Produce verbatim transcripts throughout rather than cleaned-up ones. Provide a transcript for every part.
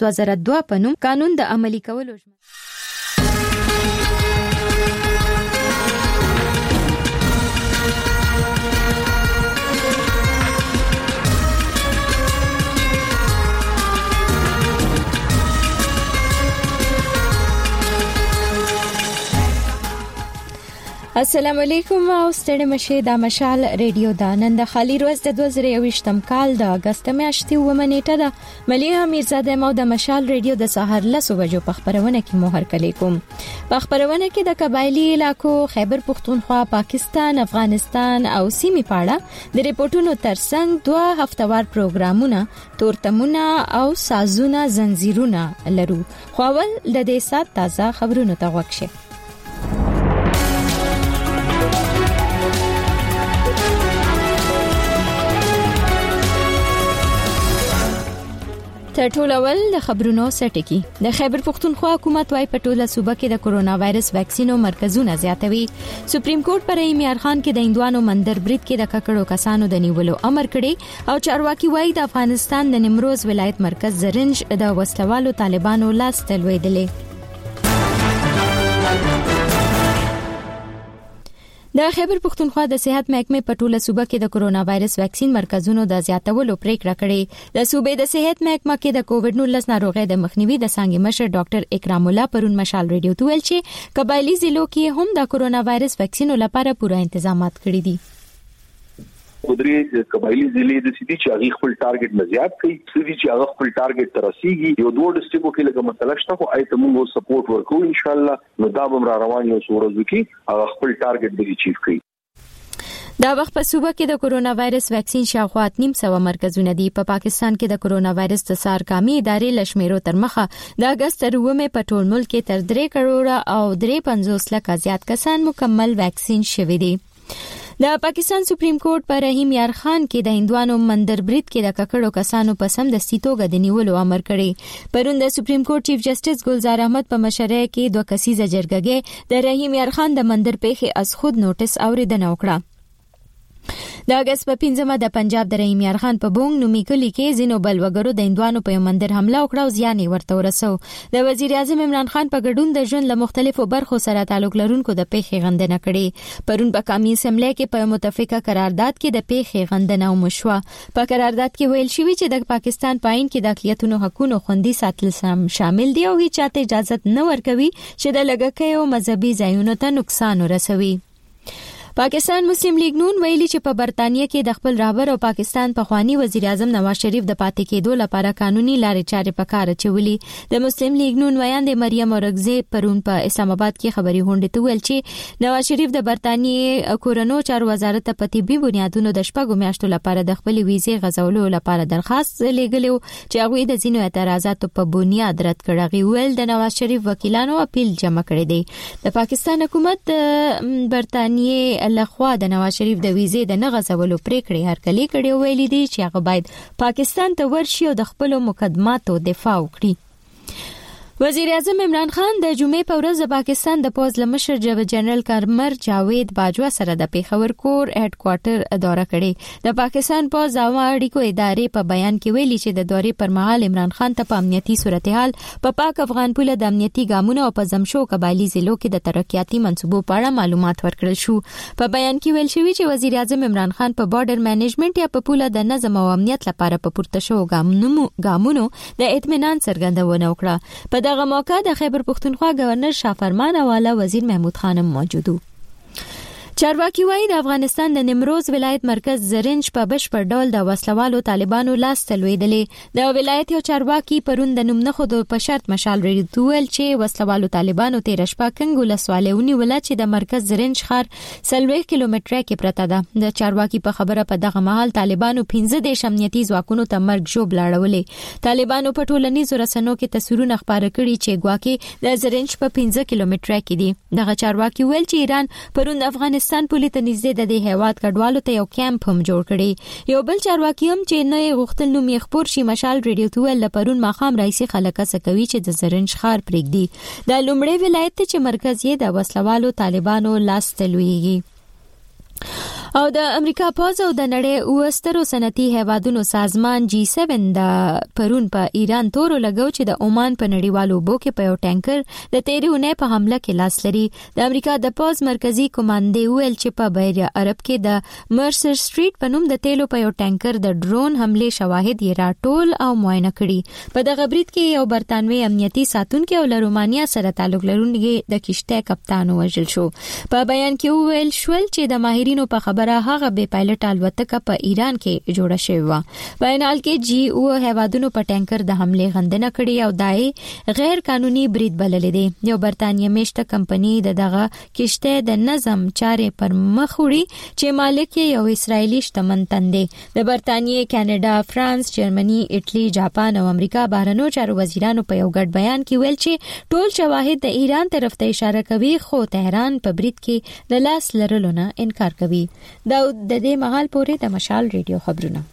دوه زره دوه په نوم قانون د عملي کولو السلام علیکم او ستړي مشه د مشال ریډیو د نن د خالي ورځ د دوه زره یوویشتم کال د اگست میاشتې اوومه نیټه ده. مليحه میرزاده مو د مشال ریډیو د سحر لسو بجو په خبرونه کې مو هرکلی کوم. په خبرونه کې د قبایلی علاقو خیبر پختونخوا، پاکستان، افغانستان او سیمې پاړه د ریپورتونو ترڅنګ دوه هفتوار پروګرامونه، تورتمونه او سازونه زنجیرونه لرو. خو اول د دې سات تازه خبرونو ته وګورئ. تر ټولو اول د خبرونو سرټکی. د خیبر پختونخوا حکومت وايي په ټوله صوبه کې د کرونا وایرس ویکسینو مرکزونه زیاتوي. سپریم کورټ پر امیر خان کې د هندوانو مندر برید کې د ککړو کسانو د نیولو امر کړی او چارواکي وايي د افغانستان د نیمروز ولایت مرکز زرنج د وسلوالو طالبانو لاس تلویدلې. د خیبر پختونخوا د صحت محکمې په ټوله صوبه کې د کرونا وایرس ویکسین مرکزونو د زیاتولو پریکړه کړې. د صوبې د صحت محکمه کې د کووډ نولس ناروغۍ د مخنیوي د څنګه مشر ډاکټر اکرام الله پرون مشال ریډیو ته ویل چې قبایلی ضلعو کې هم د کرونا وایرس ویکسینو لپاره پوره تنظیمات کړي دي. قدرې قبایلی ضلع د سيدي چې هغه خپل ټارګټ مزيات کوي، سيدي چې هغه خپل ټارګټ ترسيږي. یو دوه ډسټریکټو کې لکه مسله شته خو آیته موږ سپورټ ورکو ان شاء الله. نو دا به را روان یو څورځو کې هغه خپل ټارګټ به اچیو کوي. دا وخت په صوبه کې د کرونا وایرس ویکسین شاوخوا نیم سو مرکزونه دي. په پا پاکستان کې د کرونا وایرس د سارکامي ادارې لشمیرو تر مخه د اگست رومه په ټول ملک کې تر درې کروڑه او درې پنځوس لک زیات کسان مکمل ویکسین شوي دي. د پاکستان سپریم کورټ پر رحیم یار خان کې د هندوانو مندر برید کې د ککړو کسانو په سم د سیتوګه د نیولو امر کړی. پرون د سپریم کورټ چیف جسټس ګلزار احمد په مشرۍ کې دوه کسیزه جرګه د رحیم یار خان د مندر پیښې از خود نوټس اوریدنه وکړه. د اگست په پنځمه د پنجاب د رحیم یار خان په بونګ نومي کلی کې زینو بلوګرو د هندوانو په مندر حمله وکړه او زیان ورته ورسو. د وزیر اعظم عمران خان په ګډون د ژوند له مختلفو برخو سره تعلق لرونکو د پیښې غندنه کړې. پرون په قومي اسمبلی کې په متفقه قرارداد کې د پیښې غندنه ومشوه. په قرارداد کې ویل شوی چې د پاکستان پاین کې د اقلیتونو حقوقو خوندي ساتل شامل دي او هیڅ چاته اجازه نه ورکوي چې د لګکۍ او مذهبي ځایونو ته نقصان ورسوي. پاکستان مسلم لیگ نون ویلي چې په برتانیې کې د خپل رهبر او پاکستان پخوانی وزیر اعظم نواز شریف د پاتې کېدو لپاره قانوني لارې چارې په کار اچولي. د مسلم لیگ نون ویاندې مریم اورګزی پرون په اسلام آباد کې خبري غونډه ته ویل چې نواز شریف د برتانیې کورونو چارو وزارت ته په طبي بنیادونو د شپږو میاشتو لپاره د خپل ویزې غځولو لپاره درخواست لېږلی چې هغه د ځینو اعتراضاتو په بنیاد رد کړی. ویل د نواز شریف وکیلانو اپیل جمع کړی دی. د پاکستان حکومت برتانیې لخوا د نواز شریف د ویزې د نه غځولو پریکړې هرکلی کړي او ویلي دي چې هغه باید پاکستان ته ورشي او د خپل مقدماتو دفاع وکړي. وزیر اعظم عمران خان د جمعې په ورځ د پاکستان د پوز لمشر جنرال کرمر جاوید باجوا سره د پیښور کور هډ کوارټر دوره کړې. د پاکستان پوز او اړیکو ادارې په بیان کې ویلي چې د دورې پر مهال عمران خان ته په امنیتي صورتحال په پاک افغان پوله د امنیتي ګامونو او په زمشو قبایلی ضلعو کې د ترقیاتي منصوبو په اړه معلومات ورکړل شو. په بیان کې ویل شوی چې وزیر اعظم عمران خان په بارډر مینجمنت یا په پوله د نظم او امنیت لپاره په پورته شو ګامونو د اطمینان څرګندونه وکړه. په دغه موقع د خیبر پختونخوا گورنر شاه فرمان او اعلی وزیر محمود خان موجود وو. چارواکي وايي د افغانستان د نیمروز ولایت مرکز زرنج په بشپړ ډول د وسلوالو طالبانو لاس تلویدلې. د ولایت یو چارواکي پرون د نوم نه خود په شرط مشال ریډیو ویل چې وسلوالو طالبانو تیر شپه کنګو لسوالېونی ولا چې د مرکز زرنج ښار سلوي کیلومتره کې پرته ده. د چارواکي په خبره په دغه مهال طالبانو پنځه د امنیتي ځواکونو ته مرګ جوړ لاړولې. طالبانو په ټولنیزو رسنیو کې تصویرونه خپاره کړي چې ګواکې د زرنج په پنځه کیلومتره کې دي. دغه چارواکي ویل چې ایران پرون د افغانستان پولیس ته نږدې د دې هیواد کډوالو ته یو کیمپ هم جوړ کړي. یو بل چارواکي هم چې نه غوښتل نوم یې خبر شي مشال ریډیو ته ویل پرون ماخام رئیس خلک سکوي چې د زرنج ښار پرېږدي. د لومړی ولایت چې مرکز یې د وسلوالو طالبانو لاس تلويږي. او د امریکا پوز او د نړۍ اوسترو صنعتي هیوادونو سازمان جی سیون د پرون په ایران تورو لګو چې د عمان په نړیوالو اوبو کې په یو ټانکر د تیرې اونۍ په حمله کې لاس لري. د امریکا د پوز مرکزی کمانډې ویل چې په بحیره عرب کې د مرسر سټریټ په نوم د تیلو په یو ټانکر د ډرون حمله شواهد یې راټول او معاینه کړي. په دغه برید کې یو برتانوي امنیتي ساتونکو او له رومانیا سره تعلق لرونکي د کشته کپتان وژل شو. په بیان کې ویل شول چې د ماهرینو په خبره هغه بې پایلټ الوتکه په ایران کې جوړه شوې و. بینال کې جی او هیوادونو په ټانکر د حمله غندنه کړې او دای غیر قانوني برید بللې دي. یو برتانیې میشته کمپنی د دغه کشته د نظم چارې پر مخ وړي چې مالک یو اسرایلی شتمن تندې. د برتانیې، کاناډا، فرانس، جرمني، ایټلی، جاپان او امریکا بهرنیو چارو وزیرانو په یو ګډ بیان کې ویل چې ټول شواهد د ایران طرف ته اشاره کوي، خو تهران په برید کې د لاس لرلو نه انکار کوي. دا د دې مهال پورې د مشال ریډیو خبرونه.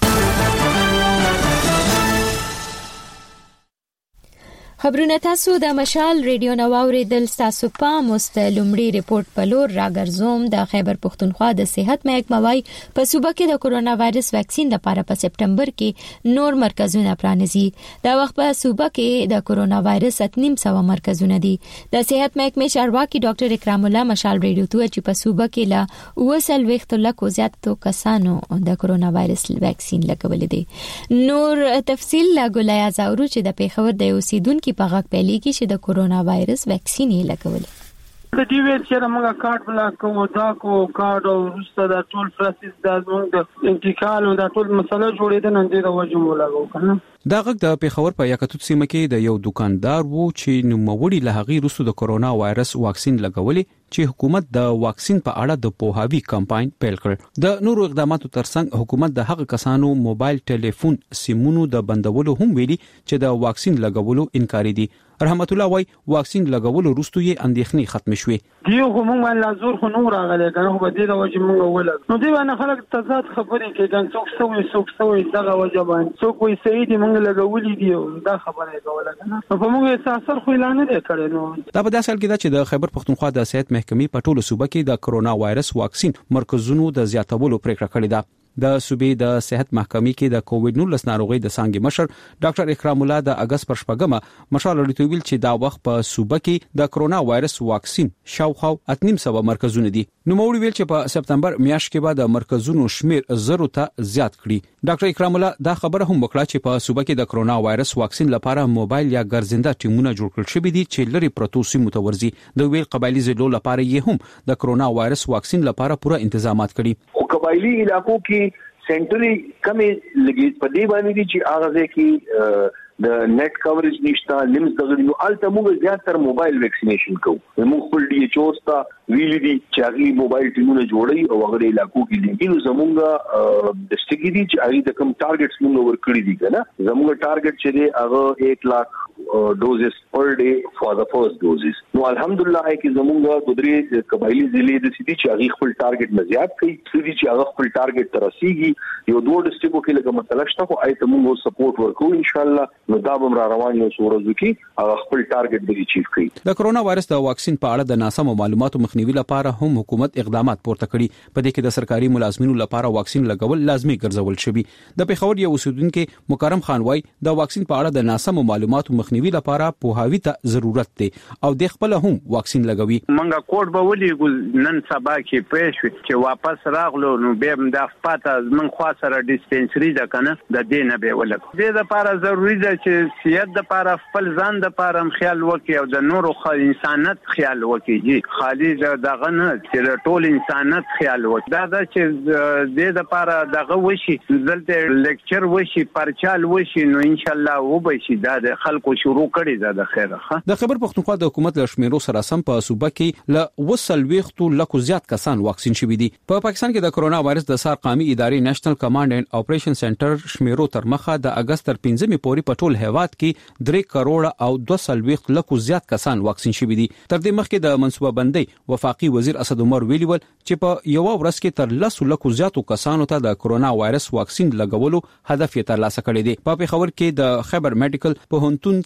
خبرونه تاسو د مشال ریډیو نو اوریدل. تاسو پام واست لومړی ریپورت په لور راګرځوم. د خیبر پښتونخوا د صحت محکمه وايي په صوبه کې د کورونا وایرس ویکسین لپاره په سپټمبر کې نور مرکزونه پرانیزي. دا وخت په صوبه کې د کورونا وایرس اتنیم سو مرکزونه دي. د صحت محکمې چارواکي ډاکټر اکرام الله مشال ریډیو ته چې په صوبه کې لا وسل وخت لکو زیاتو کسانو د کورونا وایرس ویکسین لګولې دي. نور تفصیل لا ګولیا زاورو چې د پیښور د اوسیدونکو په غږ پیلي کې چې د کورونا وایرس ویکسین یې لګولې. د دې ویل چې موږ کارت بلا کوو دا کو کارت او رسته د ټول پروسس د موږ د انتقال او د ټول مسله جوړېده نن دې د وجو لګو کنه. دا غږ د پیښور په یکتوت سیمه کې د یو دکاندار وو چې نوموړي له هغې وروسته د کورونا وایرس واکسین لګولې چې حکومت د واکسین په اړه د پوهاوی کمپاین پیل کړ. د نورو اقداماتو ترڅنګ حکومت د هغه کسانو موبایل ټلیفون سیمونو د بندولو هم ویلي چې د واکسین لګولو انکاري دي. رحمت الله وای واکسین لګولو وروسته یې اندېښنې ختم شوې. دیو کوم باندې زور خو نور راغلی کنه خو به دې د وجه مونږ ولګ نو دی باندې خلک تضاد خبرې کوي ګان څوک سوې څوک سوې دغه وجه باندې څوک وي سید مونږ لګولې دی دا خبره کوله کنه په موږ احساس خو اعلان نه کړي. نو دا په داسې حال کې دا چې د خیبر پښتونخوا د صحت محکمې په ټولو صوبه کې د کورونا وایرس واکسین مرکزونو د زیاتولو پریکړه کړې ده. د صوبې د صحت محکمې کې د کووډ نولس ناروغي د څانګې مشر ډاکټر اکرام الله د اگست پر شپږمه مشال لري ویل چې دا وخت په صوبه کې د کورونا وایرس واکسین شاوخوا اتنیم سو مرکزونه دي. نو موري ویل چې په سپتمبر میاشت کې به د مرکزونو شمیر زرو ته زیات کړي. ډاکټر اکرام الله دا خبره هم وکړه چې په صوبه کې د کورونا وایرس واکسین لپاره موبایل یا ګرځنده ټیمونه جوړ کړل شوي دي چې لري پروتو سیمو ته ورځي. د ویل قبایلی ضلعو لپاره یې هم د کورونا وایرس واکسین لپاره پوره تنظیمات کړي. خو قبایلی علاقو کې سنټري کمې لګي په دې باندې چې هغه کې د نیټ کوریج نشته لیمز دغه نو الته موږ زیاتره موبایل ویکسینیشن کوو. موږ خپل ډي ایچ او ستا ویلي دي چې هغه موبایل ټیمونه جوړي او هغه علاقو کې لګي. نو زموږ د سټګي دي چې هغه د کوم ټارګټس موږ ورکړي دي کنه. زموږ ټارګټ چې دی هغه ایک لاک ډوزز پر ډے فور د فرست ډوزز. نو الحمدلله کې زموږ د درې قبایلی ضلع د سيدي چې هغه خپل ټارګټ نه زیات کوي سيدي چې هغه خپل ټارګټ تر رسیدي. یو دوه ډسټریکټو کې لکه مثلا شته خو آیته موږ سپورټ ورکو ان شاء الله. نو دا به را روان یو سورزو کې هغه خپل ټارګټ به اچیو کړي. د کورونا وایرس د واکسین په اړه د ناسمو معلوماتو مخنیوي لپاره هم حکومت اقدامات پورته کړي. په دې کې د سرکاري ملازمینو لپاره واکسین لګول لازمي ګرځول شوی. د پیښور یو اوسیدونکو مکرم خان وای د واکسین په اړه د ناسمو معلوماتو مخنیوي لپاره پوهاوی ته ضرورت دی او د خپل هم واکسین لګوي. منګه کوډ به ولې نن سبا کې پېښ چې واپس راغلو نو به د پاته من خو سره ډیسپنسری ده کنه د دې نه به ولګ. دې لپاره ضروری ده چې صحت د لپاره خپل ځان د لپاره خیال وکړي او د نورو انسانیت خیال وکړي. خالي دغه نه چې ټول انسانیت خیال وکړي. دا د چې د لپاره دغه وشي دلته لیکچر وشي پرچال وشي نو ان شاء الله وبشي دا د خلکو شروع کړي دا د خیره. د خبر پښتونخوا د حکومت له شمیرو سره سم په صوبه کې ل وسل ویختو لکو زیات کسان واکسین شوي دي. په پاکستان کې د کورونا وایرس د سار قومي ادارې نېشنل کمانډ اینڈ اپریشن سنټر شمیرو تر مخه د اگست تر پنځمې پورې په ټول هیواد کې درې کروڑ او دوه سلويخت لکو زیات کسان واکسین شوي دي. تر دې مخکې د منصوبه بندۍ وفاقي وزیر اسد عمر ویلي ول چې په یو ورځ کې تر لسو لکو زیاتو کسانو ته د کورونا وایرس واکسین لګولو هدف یې ترلاسه کړی دی. په پیښور کې د خیبر میډیکل پوهنتون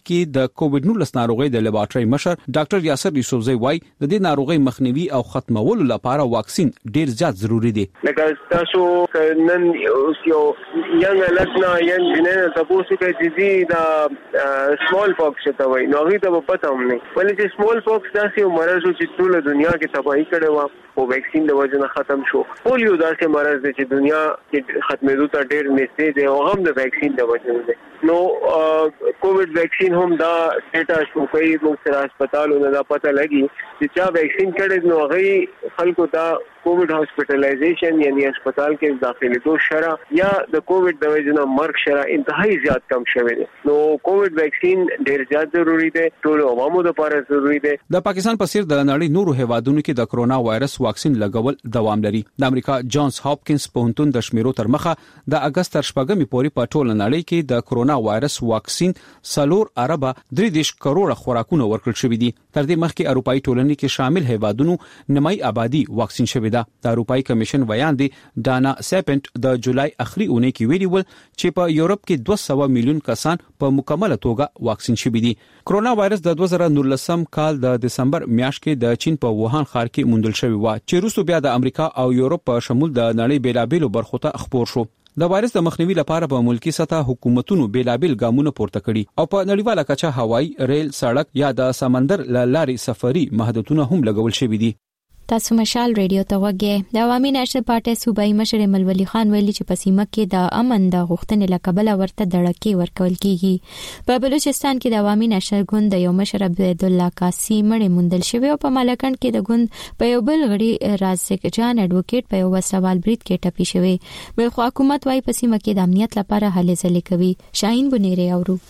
کې د کووډ نولس ناروغي د لیبارټري مشر ډاکټر یاسر یوسفزئی وایي د دې ناروغي مخنیوي او ختمولو لپاره واکسین ډیر زیات ضروری دی. لکه تاسو نن یو ینګ لګنا ینګ جنې تاسو کې چې دا سمال پاکس ته وایي نو هغه ته پته هم نه ولې چې سمال پاکس داسې یو مرض چې ټول دنیا کې تباہي کړي و او ویکسین د وجه نه ختم شو. پولیو داسې مرض دی چې دنیا کې ختمېدو ته ډېر نږدې دی او هم د ویکسین د وجه نه دی. نو کووډ ویکسین هم دا ډیټا شو کوي موږ سره هسپتالونو دا پته لګي چې چا ویکسین کړي نو هغه خلکو ته کووډ هاسپټلایزیشن یعنی هسپتال کې داخلي دو شرع یا د کووډ د وجه نه مرګ شرع انتهایی زیات کم شوی دی. نو کووډ ویکسین ډیر زیات ضروری دی، ټول عوامو لپاره ضروری دی. د پاکستان په څیر د نړۍ نورو هیوادونو کې د کرونا وایرس واکسین لګول دوام لري. د امریکا جانز هاپکینز پوهنتون د شمیرو تر مخه د اگست تر شپږمې پورې په ټول نړۍ کې د کرونا وایرس واکسین سلور اربه درې دیش کروڑه خوراکونه ورکړل شوې دي. تر دې مخکې اروپאי ټولنې کې شامل هیوادونو نیمای آبادی واکسین شوې ده. د اروپאי کمیشن ویاندې دانا سپنټ د جولای اخري اونۍ کې ویلي ول چې په یورپ کې دوه سوه میلیون کسان په مکمله توګه واکسین شوي دي. کرونا وایرس د دوه زره نولسم کال د دسمبر میاشتې کې د چین په ووهان ښار کې موندل شوی و چې وروسته بیا د امریکا او یورپ په شمول د نړۍ بیلابېلو برخو ته خپور شو. د وایرس د مخنیوي لپاره په ملکی سطح حکومتونو بیلابېل ګامونه پورته کړي او په نړیواله کچه هوایي، ریل، سړک یا د سمندر لارې سفري محدودیتونه هم لګول شوي دي. تاسو مشال ریډیو ته وګورئ. د عوامي نېشنل پارټي صوبایي مشر ملولي خان ویلي چې په سیمه کې د امن د غوښتنې لکبل ورته دړکې ورکول کیږي. په بلوچستان کې د عوامي نېشنل ګوند د یو مشر عبد الله قاسي مړ موندل شوی او په مالکند کې د ګوند په یو بل غړي رازق جان اډوکیټ په یو وسوال برید کې ټپي شوی. بل خو حکومت وايي په سیمه کې د امنیت لپاره هلې ځلې کوي. شاهین بنيري اورو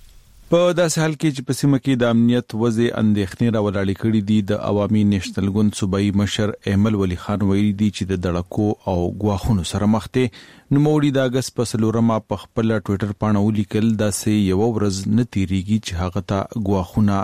په داسې حال کې چې په سیمه کې د امنیت وضع اندېښنې راولاړې کړې دي، د عوامي نېشنل ګوند صوبایي مشر احمد ولی خان ویلي دي چې د دړکو او غواخونو سره مخ دي. نوموړي د اگست په څلورمه په خپل ټوئیټر باندې ولیکل داسې یو ورځ نه تیریږي چې هغه ته غواخونه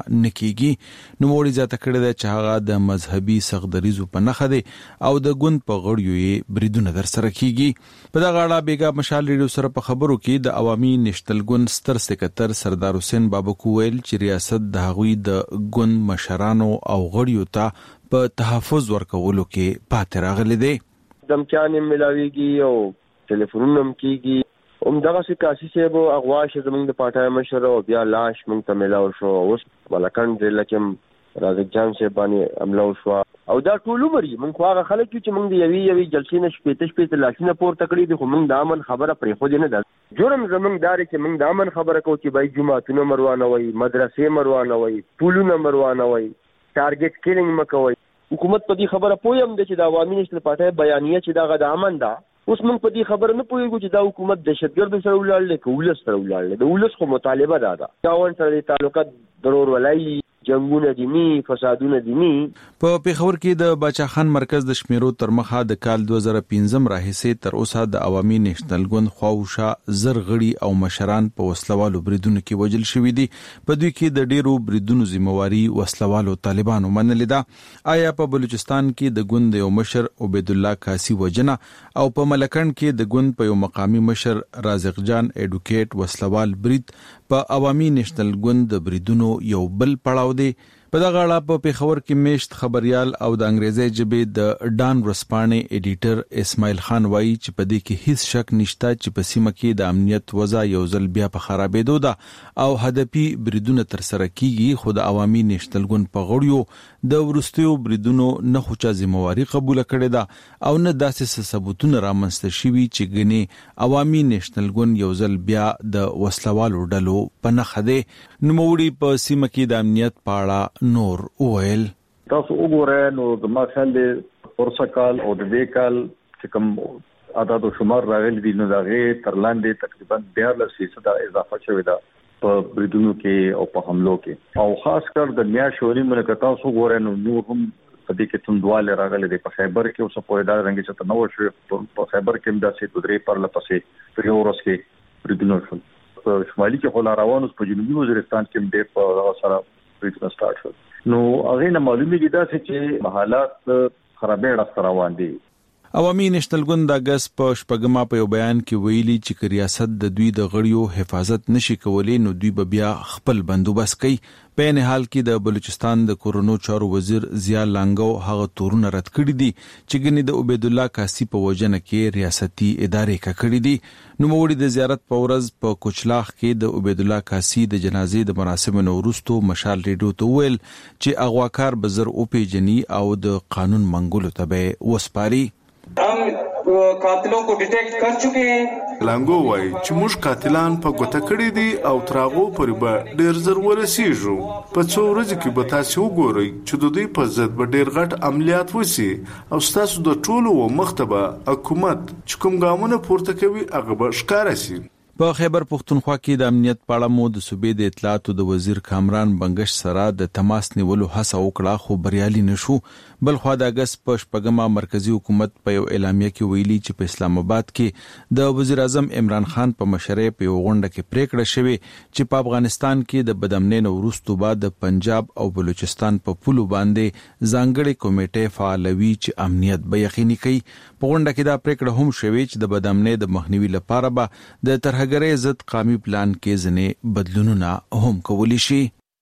نکېږي. نوموړي ځاته کړی دی چې هغه د مذهبي سغدریزو په نخښه دی او د ګوند په غړیو یې بریدونه در سره کیږي. په دغه اړه بیګا مشال ریډیو سره په خبرو کې د عوامي نېشنل ګوند ستر سکرټر سردار حسین بابکو ویل چې ریاست د هغوی د ګوند مشرانو او غړیو ته په تحفظ ورکولو کې پاتې راغلي دي. دمکیان ملاویږي او ټلیفونونه کیږي. هم دغه څه کاسي سیبو اغواش زمونږ د پټای مشر او بیا لاش مونږ ته ملاو شو. اوس ملکند لکم رازق جان شه باندې عملو شو او دا ټول عمرې مونږ هغه خلک چې مونږ د یوي یوي جلسې نه شپېته شپېته لاشینه پورته کړی دي خو مونږ د امن خبره پرې خو دې نه ده. جرم زمونږ داري چې مونږ د امن خبره کوو چې بای جمعهتونه مروانه وي، مدرسې مروانه وي، پولونه مروانه وي، ټارګټ کیلینګ مکوي. حکومت په دې خبره پویم د چې د عوامي نېشنل پارټي بیانیه چې دا د امن ده. اوس موږ په دې خبره نه پوهیږو چې دا حکومت دهشتګرد سره ولاړ دی که ولس سره ولاړ دی. د ولس خو مطالبه دا ده چاون سره د تعلقات ضرور ولای جنگونه دي ني فسادونه دي ني. په پیښور کې د باچا خان مرکز د شمیرو تر مخه د کال دوه زره پنځم راهیسې تر اوسه د عوامي نېشنل ګوند خواوشا زر غړي او مشران په وسلوالو بریدونو کې وژل شوي دي. په دوی کې د ډیرو بریدونو ذمہواری وسلوالو طالبانو منلې ده. آیا په بلوچستان کې د ګوند یو مشر عبد الله قاسي وجنه او په ملکند کې د ګوند په یو مقامی مشر رازق جان اډوکیټ وسلوال برید په عوامي نېشنل ګوند د بریدونو یو بل پړاو دی. په دغه اړه په پیښور کې میشت خبريال او د انګریزي ژبې د ډان ورسپانې ایډیټر اسماعیل خان وایي چې په دې کې هیڅ شک نشته چې په سیمه کې د امنیت وضع یو ځل بیا په خرابېدو ده او هدفي بریدونه تر سره کیږي. خو د عوامي نېشنل ګوند په غړیو د ورستیو بریدونو نه خو چا ذمہواری قبول کړې ده او نه داسې ثبوتونه رامنځته شوي چې ګنې عوامي نېشنل ګوند یو ځل بیا د وسلوالو ډلو په نخښه دی. نوموړي په سیمه کې د امنیت په اړه نور اویل تاسو وګورئ نو د ما خیال دی ورسره کال او د دې کال چې کوم عدد او شمار راغلي دي نو دا غي تر لاندې تقریبا دیارلس فیصد اضافه شوې ده په بریدونو کې او په حملو کې او خاص کر د میاشتې ملک تاسو وګورئ نو نور هم په دې کې توندواله راغلي دي. په خیبر کې اوس په ادارې رنګ چې تنوع شوی په خیبر کې هم داسې درې پر لپسې په یو ورځ کې بریدونه شول. په شمالي کې خو روانو په جنوبي وزیرستان کې ډېر په سره بریدونه سٹارټ شول. نو هغه نه معلومیږي دا چې حالات خرابې راځي روان دي. عوامي نېشنل ګوند د اگست په شپږمه په یو بیان کې ویلي چې ریاست د دوی د غړیو حفاظت نشي کولای نو دوی به بیا خپل بندوبست کوي. په ان حال کې د بلوچستان د کورونو چارو وزیر ضیا لانګو هغه تورونه رد کړی دي چې ګنې د عبید الله کاسي په وجنه کې ریاستي ادارې کا کړی دي. نو موړي د زیارت په ورځ په کوچلاخ کې د عبید الله کاسي د جنازې د مراسم نورستو مشال ریډیو ته ویل چې اغواکار بزر او پیجنی او د قانون منګولو ته وسپاري. हम قاتلوں کو ډیټیکټ کر چکے ہیں. لانګو وای چې موږ قاتلان په ګوته کړی دي او تراغو پر به ډیر زر ورسیږو. په څو ورځې کې به تاسو وګورئ چې د دوی په ضد به ډیر غټ عملیات وسی او تاسو د ټولو مختبه حکومت چې کوم ګامونه پورته کوي هغه به ښکار شي. په خیبر پختونخوا کې د امنیت په اړه مو د صوبې د اطلاعاتو د وزیر کامران بنگش سره د تماس نیولو هڅه وکړه خو بریالي نشو. بل خو د اگست په شپږمه مرکزی حکومت په یو اعلامیه کې ویلي چې په اسلام آباد کې د وزیر اعظم عمران خان په مشرۍ په یو غونډه کې پریکړه شوې چې په افغانستان کې د بدامنۍ وروسته بعد د پنجاب او بلوچستان په پولو باندې ځانګړي کمیټې فعالوي چې امنیت به یقیني کوي. په غونډه کې دا پریکړه هم شوې چې د بدامنۍ د مخنیوي لپاره به د ترهګرۍ ضد قومي پلان کې ځنې بدلونونه هم کولی شي.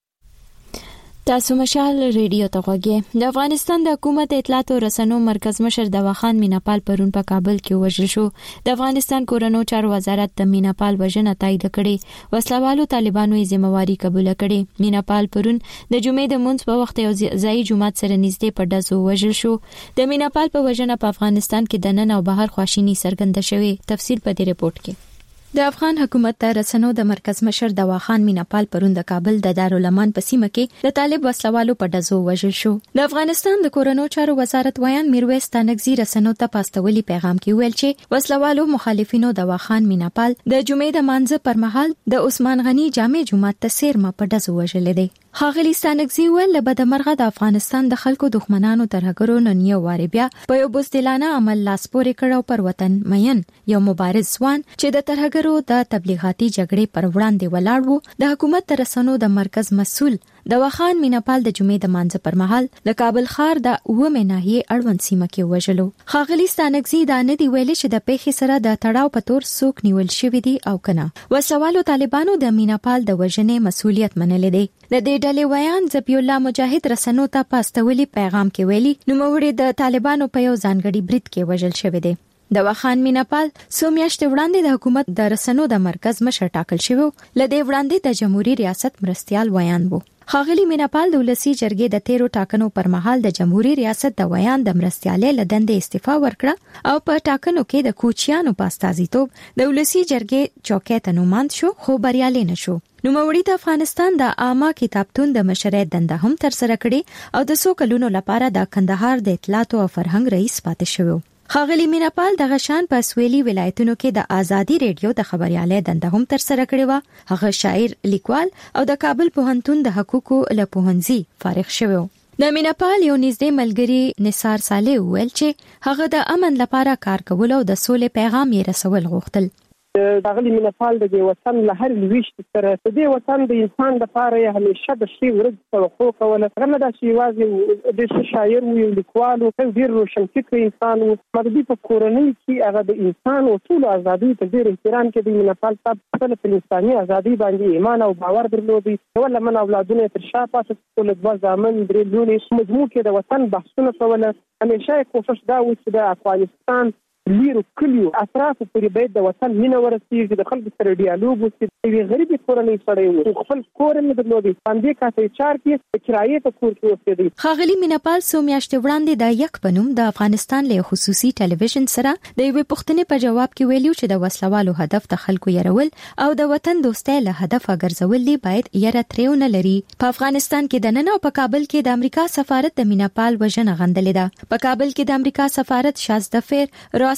تاسو مشال ریډیو ته غوږی. د افغانستان د حکومت اطلاعات او رسنیو مرکز مشر دواخان میناپال پرون په کابل کې وژل شو. د افغانستان کورونو چارو وزارت د میناپال وژنه تایید کړي. وسلوالو طالبانو یې ذمہواری قبول کړي. میناپال پرون د جمعې د مونځ په وخت یو ځای جمعات سره نږدې په ډزو وژل شو. د میناپال په وژنه په افغانستان کې د نن او بهر خواشینی څرګنده شوې. تفصیل په دې رپورت کې. د افغان حکومت د رسنیو د مرکز مشر دواخان میناپال پرون د کابل د دارالمان په سیمه کې د طالب وسلوالو په ډزو وژل شو. د افغانستان د کورونو چارو وزارت ویان میرویس تانکزی رسنیو ته پاستولي پیغام کې ویل چې وسلوالو مخالفینو دواخان میناپال د جمعې د مانځه پر مهال د عثمان غنی جامع جمعه ته سیرما په ډزو وژل دي. ښاغلي ستانکزی ویل له بدمرغه د افغانستان د خلکو دښمنانو ترهګرو نن یو واری بیا په یو بوزدلانه عمل لاس پورې کړو پر وطن مین یو مبارز ځوان چې د ترهګرو د تبلیغاتي جګړې پر وړاندې ولاړ وو. د حکومت د رسنیو د مرکز مسؤل دواخان میناپال د جمعې د مانځه پر مهال د کابل ښار د اومه ناحیه اړوند سیمه کې وژلو. ښاغلي ستانکزی دا نه دی ویلي چې د پیښې سره د تړاو په تور څوک نیول شوی دی او کنه. وسوالو طالبانو د میناپال د وژنې مسؤلیت منلې دی. د دې ډلې ویان ذبی الله مجاهد رسنیو ته پاستولي پیغام کې ویلي نوموړي د طالبانو په یو ځانګړي برید کې وژل شوی دی. دواخان میناپال څو میاشتې وړاندې د حکومت د رسنیو د مرکز مشر ټاکل شوی و. لدې وړاندې د جمهوریت ریاست مرستيال ویان وو. ښاغلي میناپال د ولسی جرګې د تیرو ټاکنو پر مهال د جمهوریت ریاست د ویان د مرستيالې لدندې استعفا ورکړه او په ټاکنو کې د کوچیانو په استازیتوب د ولسی جرګې چوکۍ ته نوماند شو خو بریالي نشو. نوموړي د افغانستان د عامه کتابتون د مشرۍ دنده هم تر سره کړې او د څو کلونو لپاره د کندهار د اطلاعات او فرهنګ رئیس پاتې شوی. ښاغلي میناپال د غشان په سویلي ولایتونو کې د آزادي ریډیو د خبريالۍ دنده هم تر سره کړې و. هغه شاعر، لیکوال او د کابل پوهنتون د حقوقو له پوهنځي فارغ شوی و. د میناپال یو نږدې ملګری نثار صالح ویل چې هغه د امن لپاره کار کول او د سولې پیغام یې رسول غوښتل. داغلی میناپال د دې وطن له هر لويشت سره د دې وطن د انسان لپاره همیشه د شی ورځ توقع کوله. هغه د شی واځي د شاعر وي، لیکوال او ډیر روشن فکر انسان او مردي په کورنۍ کې هغه د انسان او ټول ازادي ته ډیر احترام کوي. میناپال په خپل انساني ازادي باندې ایمان او باور درلودي. ولا من اولادونه تر شا پاتې ټول د ځامن درې لونی مجموع کې د وطن بحثونه کوله. همیشه کوشش دا و چې د افغانستان لیرو کلیو اطراف پورې باید د وطن مینه ورسیږي، د خلکو سره ډیالوګ وشي. یوې غریبې کورنۍ سړی و خپل کور یې درلودی، باندې کاسې چار کې د کرایې په کور کې اوسېدی. ښاغلي میناپال څو میاشتې وړاندې د یک بنوم د افغانستان له خصوصي ټلویزیون سره د یوې پوښتنې په جواب کې ویلو چې د وسلوالو هدف د خلکو يرول او د وطن دوستۍ له هدف ګرځول دي باید یره تریونه لري. په افغانستان کې د نن او په کابل کې د امریکا سفارت د میناپال وژنه غندلې ده. په کابل کې د امریکا سفارت شازده فیر راس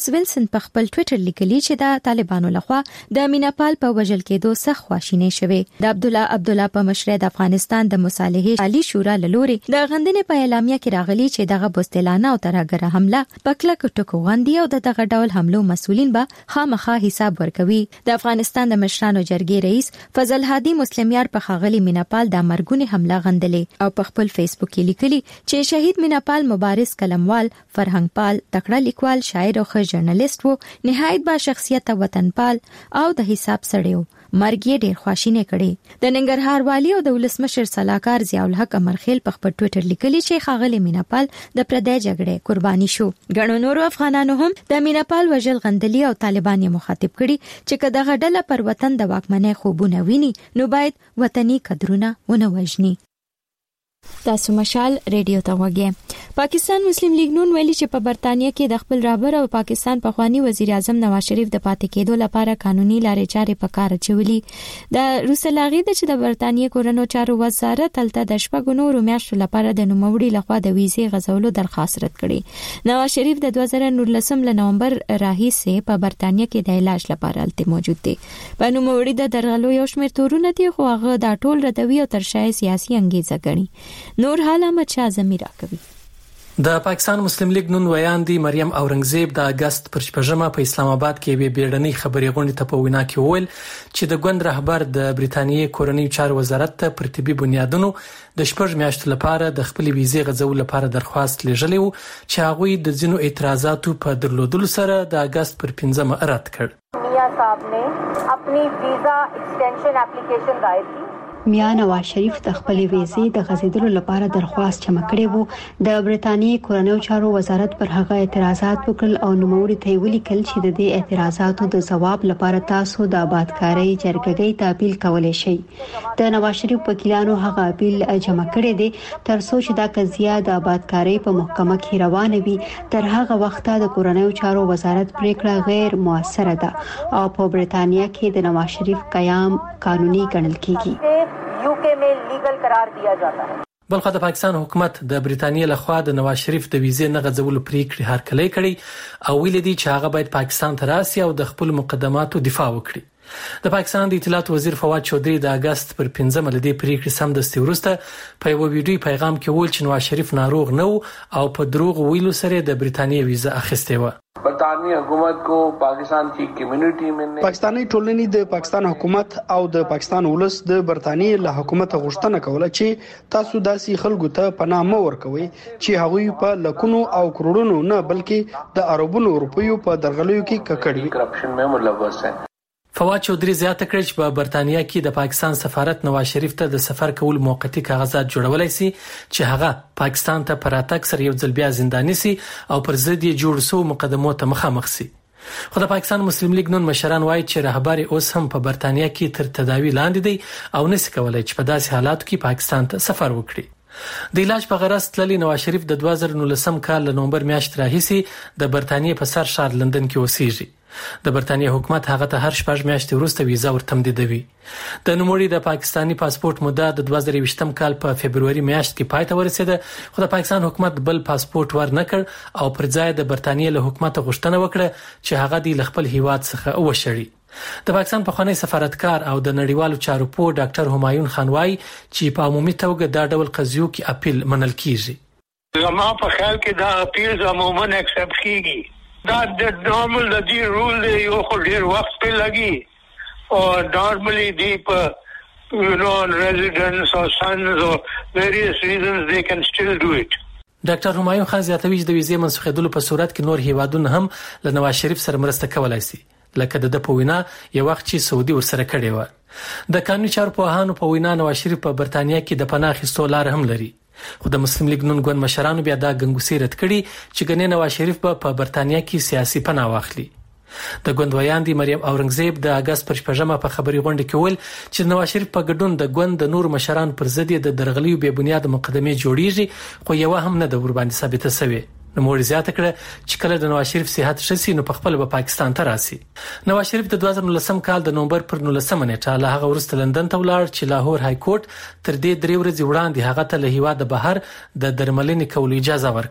بوریس ویلسن په خپل ټوئیټر لیکلی چې د طالبانو لخوا د میناپال په وژل کېدو سخت خواشینی شوه. د عبد الله عبد الله په مشرۍ د افغانستان د مصالحې عالی شورا لوري د غندنې په اعلامیه کې راغلي چې دغه بوستلانه او ترهګره حمله په کلک ټکو غندي او د دغه ډول حملو مسولین به خامخا حساب ورکوي. د افغانستان د مشرانو جرګې رئیس فضل هادي مسلمیار په خاغلی میناپال د مرګونی حمله غندلې او په خپل فیسبوک کې لیکلي چې شهید میناپال مبارز قلموال فرهنګ پال تکړه لیکوال شاعر او ښه ژورنالیست وو، نهایت با شخصیت وطنپال او د حساب سړی وو. مرګ یې ډېر خواشینی کړي. د ننګرهار والی او د ولسمشر صلاحکار ضیاء الحق امرخیل په خپل ټوئیټر لیکلي چې خاغلی میناپال د پردې جګړې قرباني شو. ګڼو نورو افغانانو هم د میناپال وژل غندلي او طالبان یې مخاطب کړي چې کداغه ډله پر وطن د واکمنۍ خوبونه ویني نو باید وطني قدرونه ونه وژني. تاسو مشال ریډیو ته وګورئ. پاکستان مسلم لیگ نون ویلي چې په برتانیې کې د خپل رهبر او پاکستان پخوانی وزیر اعظم نواز شریف د پاتې کېدو لپاره قانوني لارې چارې په کار اچولي. د روسلاغي د چې د برتانیې کورنو چارو وزارت تلته د شپږ نورو میاشتو لپاره د نوموړي لخوا د ویزې غځولو درخواست رد کړي. نواز شریف د دوه زره نولسم له نومبر راهیسې په برتانیې کې د علاج لپاره الته موجود دی. په نوموړي د درغلو یو شمېر تورونه دي خو هغه دا ټول ردوي او ترشای سیاسي انګیزه ګڼي. نور حال احمد شاه زمیر راکوي. د پاکستان مسلم لیگ نون ویاندې مریم اورنګزیب د اگست پر شپږمه په اسلام آباد کې به بیړنۍ خبري غونډې ته په وینا کې وویل چې د ګوند رهبر د بریتانیې کورنۍ چارو وزارت ته پر طبي بنیادونو د شپږ میاشتو لپاره د خپل ویزې غځولو لپاره درخواست لېږلی و چې هغوی د ځینو اعتراضاتو په درلودلو سره د اگست پر پنځمه رد کړ. میاں صاحب نے اپنی ویزا ایکسټینشن اپلیکیشن دائر کی. میاں نواز شریف د خپل ویزې د غځیدلو لپاره درخواست جمع کړی وو. د برتانیې کورنیو چارو وزارت پر هغه اعتراضات وکړل او نوموړي ته ولیکل چې د دې اعتراضاتو د ځواب لپاره تاسو د آبادکارۍ جرګې ته اپیل کولای شئ. د نواز شریف وکیلانو هغه اپیل جمع کړی دی تر څو چې دا قضیه د آبادکارۍ په محکمه کې روانه وي. تر هغه وخته د کورنیو چارو وزارت پریکړه غیر موثره ده او په برتانیې کې د نواز شریف قیام قانوني ګڼل کیږي. یوکے میں لیگل قرار دیا جاتا ہے. بلخو د پاکستان حکومت د بریتانیې لخوا د نواز شریف د ویزې نه غځولو پریکړې هرکلی کړي او ویل دي چې هغه باید پاکستان ته راسي او د خپل مقدماتو دفاع وکړي. د پاکستان د اطلاعات وزیر فواد چودھری د اگست پر پنځمه لدې پریکړې سمدستي وروسته په یو ویډیو پیغام کې ویل چې نواز شریف ناروغ نه او په دروغ ویلو سره د بریتانیې ویزه اخیستې و. برطانوی حکومت کو پاکستان کی کمیونټي میں پاکستاني ټولنې د پاکستان حکومت او د پاکستان ولس د برطانیې له حکومت غوښتنه کوله چې تاسو داسې خلکو ته پناه مو ورکوي چې هغوی په لکونو او کروڑونو نه بلکې د اربونو روپیو په درغلیو کې ککړ وي. کرپشن میں ملوث ہیں. فواد چودھری زیاته کړ چې په برتانیې کې د پاکستان سفارت نواز شریف ته د سفر کول موقتی کاغذات جوړولای شي چې هغه پاکستان ته پراتک سره یو ځل بیا زنداني سي او پر ضد یې جوړ سو مقدمو ته مخامخ سي. خو د پاکستان مسلم لیگ نون مشران وایي چې رهبر اوس هم په برتانیې کې تر تداوی لاندې دی او نشي کولای چې په داسې حالاتو کې پاکستان ته سفر وکړي. د علاج په غرض تللی نواز شریف د دوه زره نولسم کال له نومبر میاشتې راهیسې د برتانیې په سر شهر لندن کې اوسېږي. د برتانیې حکومت هغه ته هر شپږ میاشتې وروسته ویزه ورتمدیدوي. د نوموړي د پاکستاني پاسپورت موده د دوه زره یوویشتم کال په فبرवरी میاشت کې پای ته ورسېده خو د پاکستان حکومت بل پاسپورت ورنکړ او پر ځای د برتانیې له حکومت غوښتنه وکړه چې هغه د خپل هیواد څخه وشړي. د پاکستان پخوانی سفارتکار او د نړیوالو چارو پوه ډاکټر همایون خان وايي چې په عمومي توګه دا ډول قضیو کې اپیل منل کیږي. زما په خیال کې دا اپیل عموما اکسپټ کیږي. دا د نارمل د دی رول دی یو خو ډیر وخت په لګي او نارملی دی په یو نو ریزیډنس او سنز او ویریس ریزنز دے کین سټیل ډو اټ. ډاکټر همایون خان زیاتوي چې د ویزې منسوخېدلو په صورت کې نور هیوادونه هم له نواز شریف سره مرسته کولای شي لکه د په وینا یو وخت چې سعودي ورسره کړې و. د قانوني چارو په هانو په وینا نواز شریف په برتانیې کې د پناه اخیستو لار هم لري. خو د مسلم لیگ نون ګوند مشرانو بیا دا ګنګوسې رد کړي چې ګنې نواز شریف به په برتانیې کې سیاسي پناه واخلي. د ګوند ویاندې مریم اورنګزیب د اگست پر شپږمه په خبري غونډه کې ویل چې نواز شریف په ګډون د ګوند د نور مشران پر ضد د درغلي بې بنیاد مقدمې جوړیږي خو یو هم نه د ور باندې ثابته شوی. نو مور زیاته کړه چې کله د نواز شریف صحت شسي نو په خپل به پاکستان ته راسي. نواز شریف د دوه زره نولسم کال د نومبر پر نولسمه نیټه له هغه وروسته لندن ته ولاړ چې لاهور های کورټ تر دې درې ورځې وړاندې هغه ته له هیواده بهر د درملنې کولو اجازه ورکړه.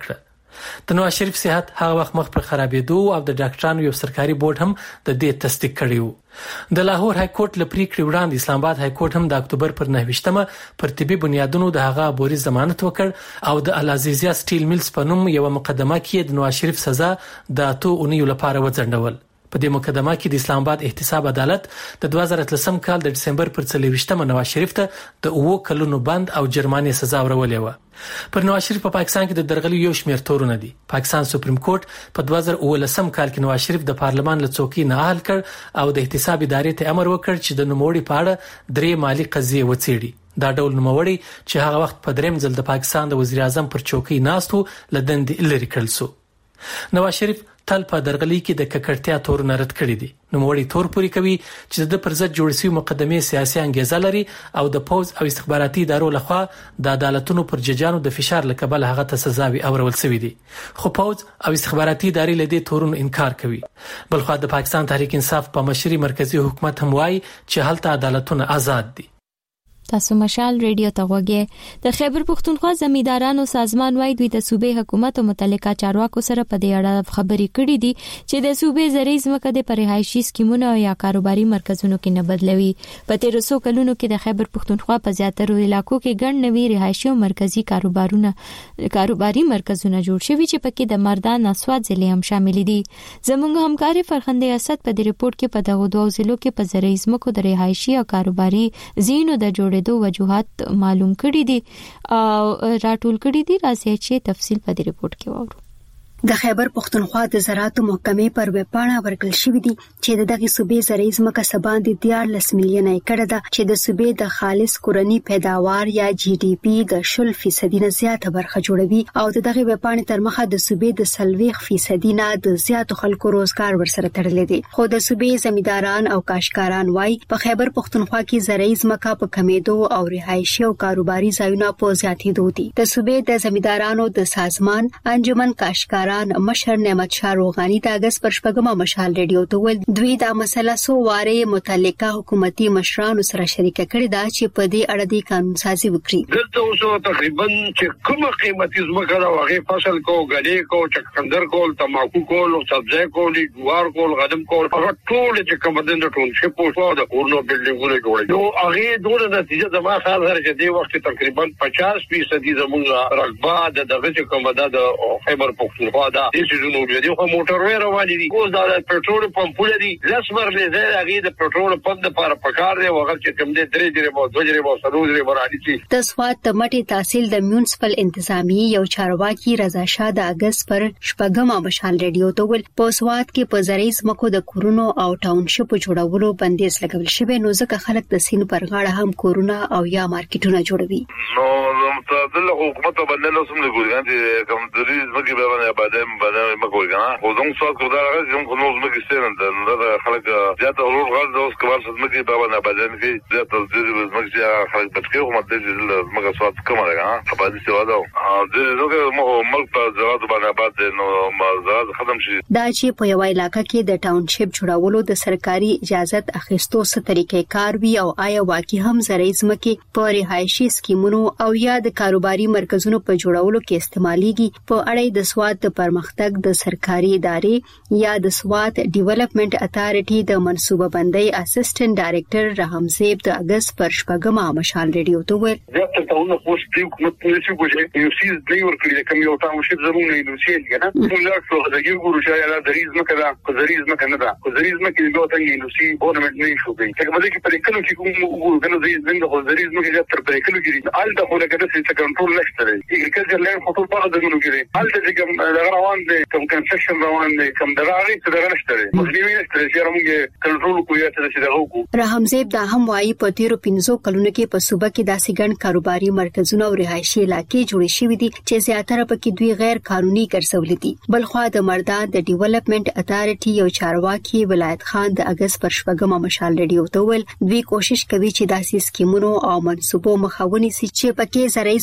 د نواز شریف صحت هغه وخت مخ پر خرابېدو او د ډاکټرانو یو سرکاري بورډ هم د دې تصدیق کړی و. د لاهور های کورټ لپاره کړي وړاندې اسلام آباد های کورټ هم د اکتوبر پر نهه پر طبي بنیادونو د هغه عبوري ضمانت وکړ او د العزیزیا سټیل میلز په نوم یو مقدمه کې د نواز شریف سزا د اته اونیو لپاره وځنډول. په دې مقدمه کې د اسلام آباد احتساب عدالت د دوه زره اتلسم کال د دسمبر پر څلوېښتمه نواز شریف ته د اوو کلونو بند او جرمانې سزا ورولې و. پر نواز شریف په پاکستان کې د درغلي یو شمېر تورونه دي. پاکستان سپریم کورټ په دوه زره اوولسم کال کې نواز شریف د پارلمان له څوکۍ نه اهل کړ او د احتساب ادارې ته امر وکړ چې د نوموړي په اړه درې مالی قضیې وڅېړي. دا ډول نوموړي چې هغه وخت په دریم ځل د پاکستان د وزیر اعظم پر څوکۍ ناست و له دندې لرې کړل شو. نواز شریف تل په درغلي کې د ککړتیا تورونه رد کړی دي. نوموړي تور پوری کوي چې د پر ضد جوړ شوی مقدمې سیاسي انګیزه لري او د پوز او استخباراتي ادارو لخوا د عدالتونو پر ججانو د فشار لکبل هغه ته سزاوي اورول شوی دي. خو پوز او استخباراتي ادارې له دې تورونو انکار کوي. بلخو د پاکستان تحریک انصاف په مشري مرکزی حکومت هم وایي چې هلته عدالتونه آزاد دي. تاسو مشال ریډیو ته غوږی. د خیبر پښتونخوا زمیندارانو سازمان وايي دوی د صوبې حکومت او متعلقه چارواکو سره په دې اړه خبرې کړې دي چې د صوبې زرعي ځمکه د پرهایشي سکیمونو یا کاروباري مرکزونو کې نه بدلوي. په تیر څو کلونو کې د خیبر پښتونخوا په زیاتره علاقو کې ګڼ نوي رهایشي او مرکزی کاروبارونه کاروباري مرکزونه جوړ شوي چې پکې د مردان اسواد ضلع هم شامل دي. زموږ همکاري فرخنده اسد په دې ریپورت کې په دغه دوه ضلعو کې په زرعي ځمکو د رهایشي او کاروباري زینو د جوړ دو وجوهات معلوم کړي دي او راټول کړي دي. راځي چې تفصیل په دې ریپورت کې وورو. د خیبر پښتونخوا د زراعتو محکمې پر وپاڼه ورکړل شوې دي چې د دغه صوبې زرعي ځمکه سباندې دیارلس میلیونه ایکړه ده چې د صوبې د خالص کورنی پیداوار یا جی ډي پی د شل فیصد نه زیاته برخه جوړوي او د دغه وپاڼې تر مخه د صوبې د سلويخ فیصد نه د زیاتو خلکو روزګار ورسره تړلې دي. خو د صوبې زمینداران او کاشکاران وايي په خیبر پښتونخوا کې زرعي ځمکه په کمیدو او رهایشي او کاروباري ځایونه په زیاتېدو دي. د صوبې د زمیندارانو د سازمان انجمن کاشکار مشر نعمت شاه روغانی د اگست پر شپږمه مشال ریډیو ته ول دوی دا مسله سو واره متعلقه حکومتي مشرانو سره شریک کړي دا چې په دې اړه د قانون سازي وکړي. دلته اوسه تقریبا چې کومه قیمتي ځمکه دا هغه فصل کو غلې کو چکندر کول تماکو کول او سبزی کول جوار کول غنم کول هغه ټول چې کوم د ټول شي په د کورنو بلډینګونه جوړي نو هغه دوه نتیجه د ما خیال سره چې د وخت تقریبا پچاس فیصد زموږ رقبه د دغه کوم د خیبر پښتونخوا دا چې جنو دی خو موټروي رواني دي اوس دا پټرول پمپونه دي لسمر لزه هغه د پټرول پمپ لپاره پکار دی وغه چې کوم دي درې درې مو دوه درې مو سرو درې وراني دي. د سواد تمټي تحصیل د میونسپل انتظامی یو چارواکي رضا شاه د اگست پر شپږمه مشال ریډیو ته ول په سواد کې په زرعي ځمکو د کورونو او ټاونشپ جوړولو بندیز لګول شوی نو ځکه خلک د سین پر غاړه هم کورونه او یا مارکیټونه جوړوي. نو متعدل حکومت باندې نو سم لګول غواړي کوم درې ځمکې به باندې بعدين بعدين ما کوي کنه خو زموږ څو کړه راځي زموږ نو زموږ ستند دا خلک زیاته ورور غږ د اوس کبار زموږ په باندې بعدين کې زیاته زموږ چې خلک بچو هم د زموږ څو کومه ده په دې څه وادو د زموږ مو ملک په زراعت باندې بعد نو ما زراعت ختم شي. دا چې په یو علاقې کې د ټاونشپ جوړولو د سرکاري اجازه اخیستو څخه طریقې کار وی او آیا واقعي هم زرعي ځمکې په رهایشي سکیمونو او یا د کاروباري مرکزونو په جوړولو کې استعماليږي په اړه د سواد د پرمختګ د سرکاري ادارې یا د سواد ډیولپمنٹ اتارټي د منصوبه بندۍ اسسټنټ ډایریکټر رحمزیب د اگست پر شپږمه مشال ریډیو ته ویل زیاتره تاونه پوس دی کومه پولیسي کوجه یو سیز دی ورکړي کوم یو تاسو شپ زموږ نه لوسیل کنه ټول څو د یو ګورو شای د ریز مکه دا د ریز مکه نه دا د ریز مکه یو څنګه لوسی ګورنمنت نه شو کوي څنګه بده کې پرې کلو چې کوم وګورو کنه د زنده د ریز مکه زیاتره پرې کلو کې ال د خو لکه د څه کنټرول نشته اګریکلچر لین خطر په دغه کې دی ال د کوم روان دي کوم کنسټرکشن روان دي کوم دغه څه دغه نشته مخنیوي نشته چې موږ کنټرول کوی چې دغه وکړو. رحمزیب دا هم وايي په تیرو پنځو کلونو کې په صوبه کې داسې ګڼ کاروباري مرکزونه او رهایشي علاقې جوړې شوې دي چې زیاتره پکې دوی غیر قانوني ګرځولې دي. بلخوا د مردان د ډیولپمنٹ اتارټي یو چارواکي ولایت خان د اگست پر شپږمه مشال ریډیو ته ویل دوی کوشش کوي چې داسې سکیمونو او منصوبو مخاوني سي چې پکې زرعي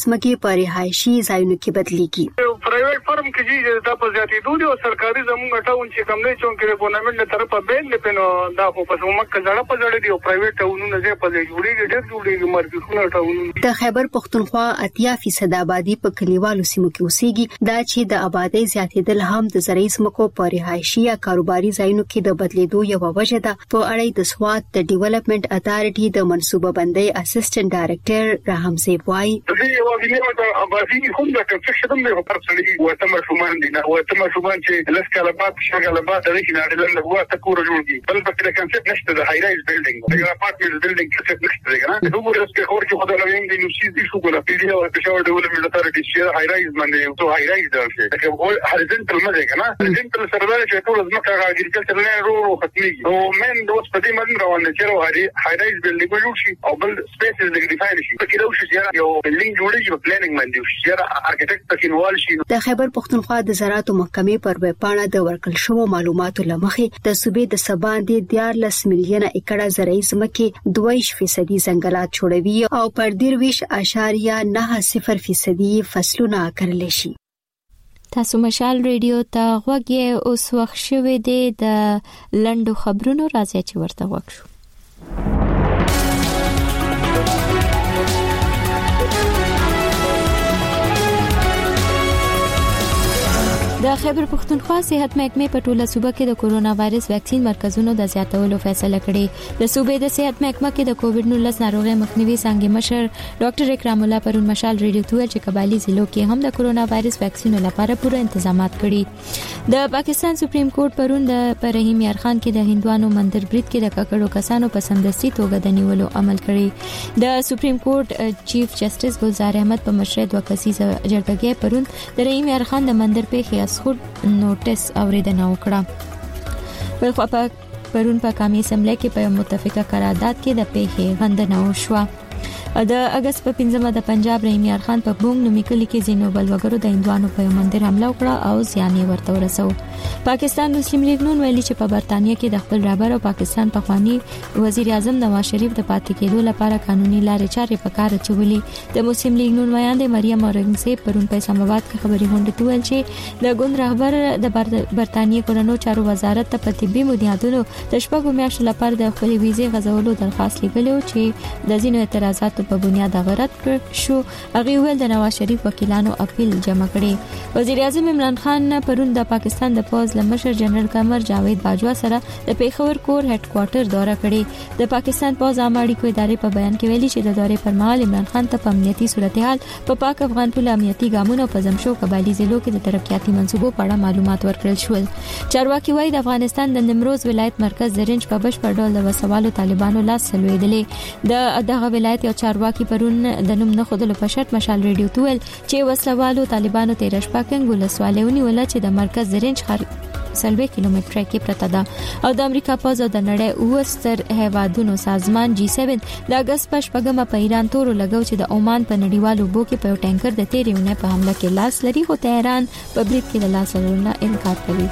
ځمکې په رهایشي ځایونو کې بدلېږي. پرایویټ فرم کې چې دا په زیاتې دوی او سرکاري زموږ ټاون چې کوم نه چون کې ګورنمنت له طرفه بیل نه پینو دا خو په سمک ځړه په ځړه دی او پرایویټ ټاونونه زه په جوړیږي ډېر جوړیږي مرکزونه ټاونونه. د خیبر پختونخوا اتیا فیصد آبادی په کلیوالو سیمو کې اوسېږي. دا چې د آبادی زیاتېدل هم د زرعي ځمکو په رهایشي یا کاروباري ځایونو کې د بدلیدو یو وجه ده. په اړه د سوات د ډیولپمنٹ اتارټي د منصوبه بندۍ اسسټنټ ډایریکټر راهم زیب وايي د یو ویني د آبادی کوم د کنسټرکشن د پرسنلي وته مشومان دي نه وته مشومان چې لسکاله بعد شغله بعد د کې نه د لغوه تکور جوړي بل په د کنسپټ نشته د های رایز بلډینګ د اپارټمنټ بلډینګ کنسپټ نشته دی نه د وګورئ چې خور کې خدای لوي د نوسي دي شو کوله پیډي او د شاور ډیولپمنٹ اتارټي چې های رایز باندې تو های رایز دا شي دا هو هوريزونټل مزه کنه هوريزونټل سروال چې ټول ځمکه اګریکلچر نه ورو ختمي او من دوس په دې باندې روان دي چې های رایز بلډینګ جوړ شي او بل سپیسز د ډیفاین شي په کې راو شي چې یو بلډینګ جوړیږي په پلانینګ باندې شي چې ارکیټیکټ پکې نوال شي. د خیبر پختونخوا د زراعت محکمې پر وپاڼه د ورکړل شوو معلوماتو لمخې د صوبې د سباندې دیارلس میلیونه ایکړه زرعي ځمکې دوه فیصد ځنګلات جوړوي او پر درویش اشاریه نه صفر فیصد فصلونه کرل شي. تاسو مشال ریډیو ته غوږی اوس وخت شوه د لندو خبرونو راځي چې ورته وښو. د خیبر پختونخوا صحت محکمې په ټوله صوبه کې د کورونا وایرس ویکسین مرکزونو د زیاتولو فیصله کړې. د صوبې د صحت محکمه کې د کووډ نولس ناروغي مخنیوي څنګه مشر ډاکټر اکرام الله پرون مشال ریډیو ته چې قبایلی ضلعو کې هم د کورونا وایرس ویکسینو لپاره پوره تنظیمات کړي. د پاکستان سپریم کورټ پرون د پرهیم یار خان کې د هندوانو مندر برید کې د ککړو کسانو په سمدستي توګه د نیولو عمل کړی. د سپریم کورټ چیف جسټس ګلزار احمد په مشرۍ دوه کسیزه جرګه پرون د رحیم یار خان د مندر په خود نوټس اوریدنه وکړه. بل خو په پرون په قومي اسمبلی کې په متفقه قرارداد کې د پیښې غندنه وشوه. د اگست په پنځمه د پنجاب رحیم یار خان په بونګ نومي کلی کې زینو بلوګرو د هندوانو په مندر حمله وکړه او زیان یې ورته ورسو. پاکستان مسلم لیگ نون ویلي چې په برتانیې کې د خپل رهبر او پاکستان پخوانی وزیر اعظم نواز شریف د پاتې کېدو لپاره قانوني لارې چارې په کار اچولې. د مسلم لیگ نون ویاند مریم اورنګزیب پرون په اسلام آباد کې خبري غونډه ته ویل چې د ګوند رهبر د برتانیې کورونو چارو وزارت ته په طبي بنیادونو د شپږو میاشتو لپاره د خپل ویزې غځولو درخواست لګلو چې د ځینو اعتراضات په بنیاد غرض کړ شو. هغه ویل د نواز شریف وکیلانو اپیل جمع کړي. وزیر اعظم عمران خان پرون د پاکستان د پوز لمشر جنرال قمر جاوید باجوا سره د پیښور کور هډ کوارټر دورہ کړي. د پاکستان پوز عامه اړیکو ادارې په بیان کې ویلي چې د دورې پر مهال عمران خان ته په امنیتي صورتحال په پاک افغان پوله امنیتي ګامونو په زمشو قبایلی ضلعو کې د ترقیاتي منصوبو په اړه معلومات ورکړل شول. چارواکي وایي د افغانستان د نیمروز ولایت مرکز زرنج په بشپړ ډول د وسوالو طالبانو لاس سلوېدلې. د دغه ولایت یو چارواکي پرون د نوم نه خودلو په شرط مشال ریډیو ته ویل چې وسلوالو طالبانو تیر شپه کنګ ولسوالۍ ونیول چې د مرکز زرنج خر سلوي کیلومتره کې پرته ده او د امریکا پوز او د نړۍ اوستر هیوادونو سازمان جی سیون د اگست په شپږمه په ایران تورو لګاو چې د عمان په نړیوالو بو کې په یو ټانکر د تیریونه په حمله کې لاس لري خو تهران په برید کې د لاس لرلو انکار کوي.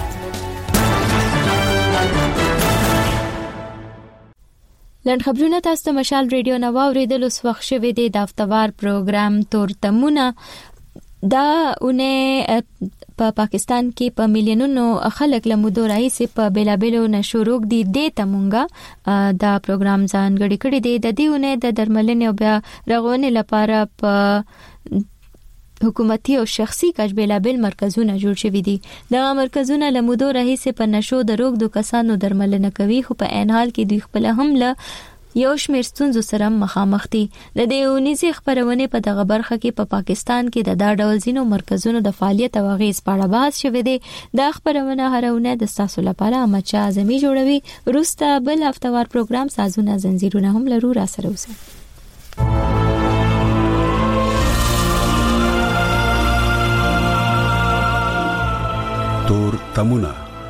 لند خبرونه تاسو ته مشال ریډیو نو اوریدل اوس وخت شوه دی د هفتوار پروګرام تورتمونه. دا اونه په پا پاکستان کې په میلیونونو خلک له مودو راهیسې په بیلابلو نشوروګ دي د تمونګه دا پروګرام ځانګړی کړی دی. د دېونه د درملنې او بیا رغونې لپاره په حکومتي او شخصي کچ بیلابل مرکزونه جوړ شوي دي. دا مرکزونه له مودو راهیسې په نشو د روغ د کسانو درملنه کوي خو په عین حال کې دوی خپل هم له یو شمېر ستونزو سره مخامخ دي. د دې اونیزي خبرونه په دغه برخه کې په پا پاکستان کې د دا ډول زینو مرکزونو د فعالیت او غیز په اړه بحث شوی دی. دا خبرونه هرونه د تاسو لپاره امچا اعظمي جوړوي. روسته بل هفتوار پروګرام سازونه زنجیرونه هم لرو را سره اوسه. تور تمونه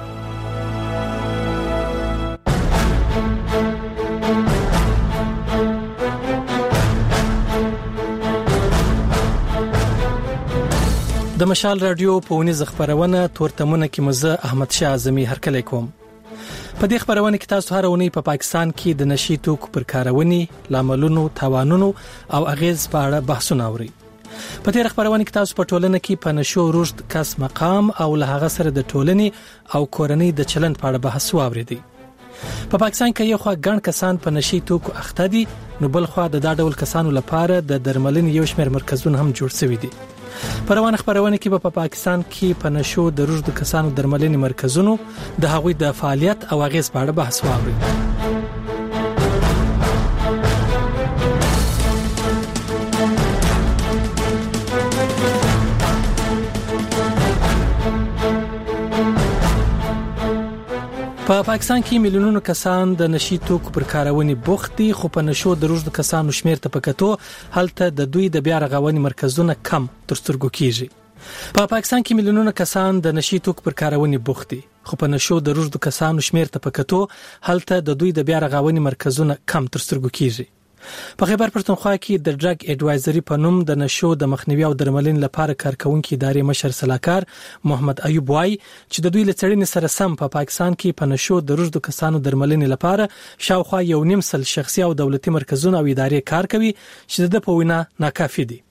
د مشال رادیو په ونی زخبرونه تورتمونه کې مزه احمد شاه اعظمي هرکلی کوم. په دې خبرونه کې تاسو هرونه په پاکستان کې د نشي توکو پر کارونې، لاملونو، تاوانونو او اغیز په اړه بحثونه اورئ. په تیر خبرونه کې تاسو په ټولنه کې په نشو رشد کس مقام او له هغه سره د ټولنې او کورنۍ د چلند په اړه بحث واوریدي. په پاکستان کې یو خوا ګڼ کسان په نشي توکو اخته دي، نو بل خوا د دا ډول کسانو لپاره د درملنې یو شمېر مرکزونه هم جوړ شوي دي. په روانه خبرونه کې په پاکستان کې په نشو د رشد کسانو درملنې مرکزونو د هغوی د فعالیت او اغیز په اړه بحث واوري. په پاکستان کې میلیونونو کسان د نشي توکو پر کارونې بوخت دي، خو په نشو د رشد کسانو شمیر ته پکتو هلته د دوی د بیا رغونې مرکزونه کم تر سترګو کیږي. په پاکستان کې میلیونونو کسان د نشي توکو پر کارونې بوخت دي، خو په نشو د رشد کسانو شمیر ته پکتو هلته د دوی د بیا رغونې مرکزونه کم تر سترګو کیږي. په خیبر پښتونخوا کې د ډرګ اډوایزري په نوم د نشو د مخنیوي او درملنې لپاره کارکونکو ادارې مشر صلاحکار محمد ایوب وای چې د دوی لڅړنې سره سم په پا پاکستان کې په نشو د رشد کسانو درملنې لپاره شاوخوا یو نیم سل شخصي او دولتي مرکزونه او ادارې کار کوي چې د په وینا ناکافي دي.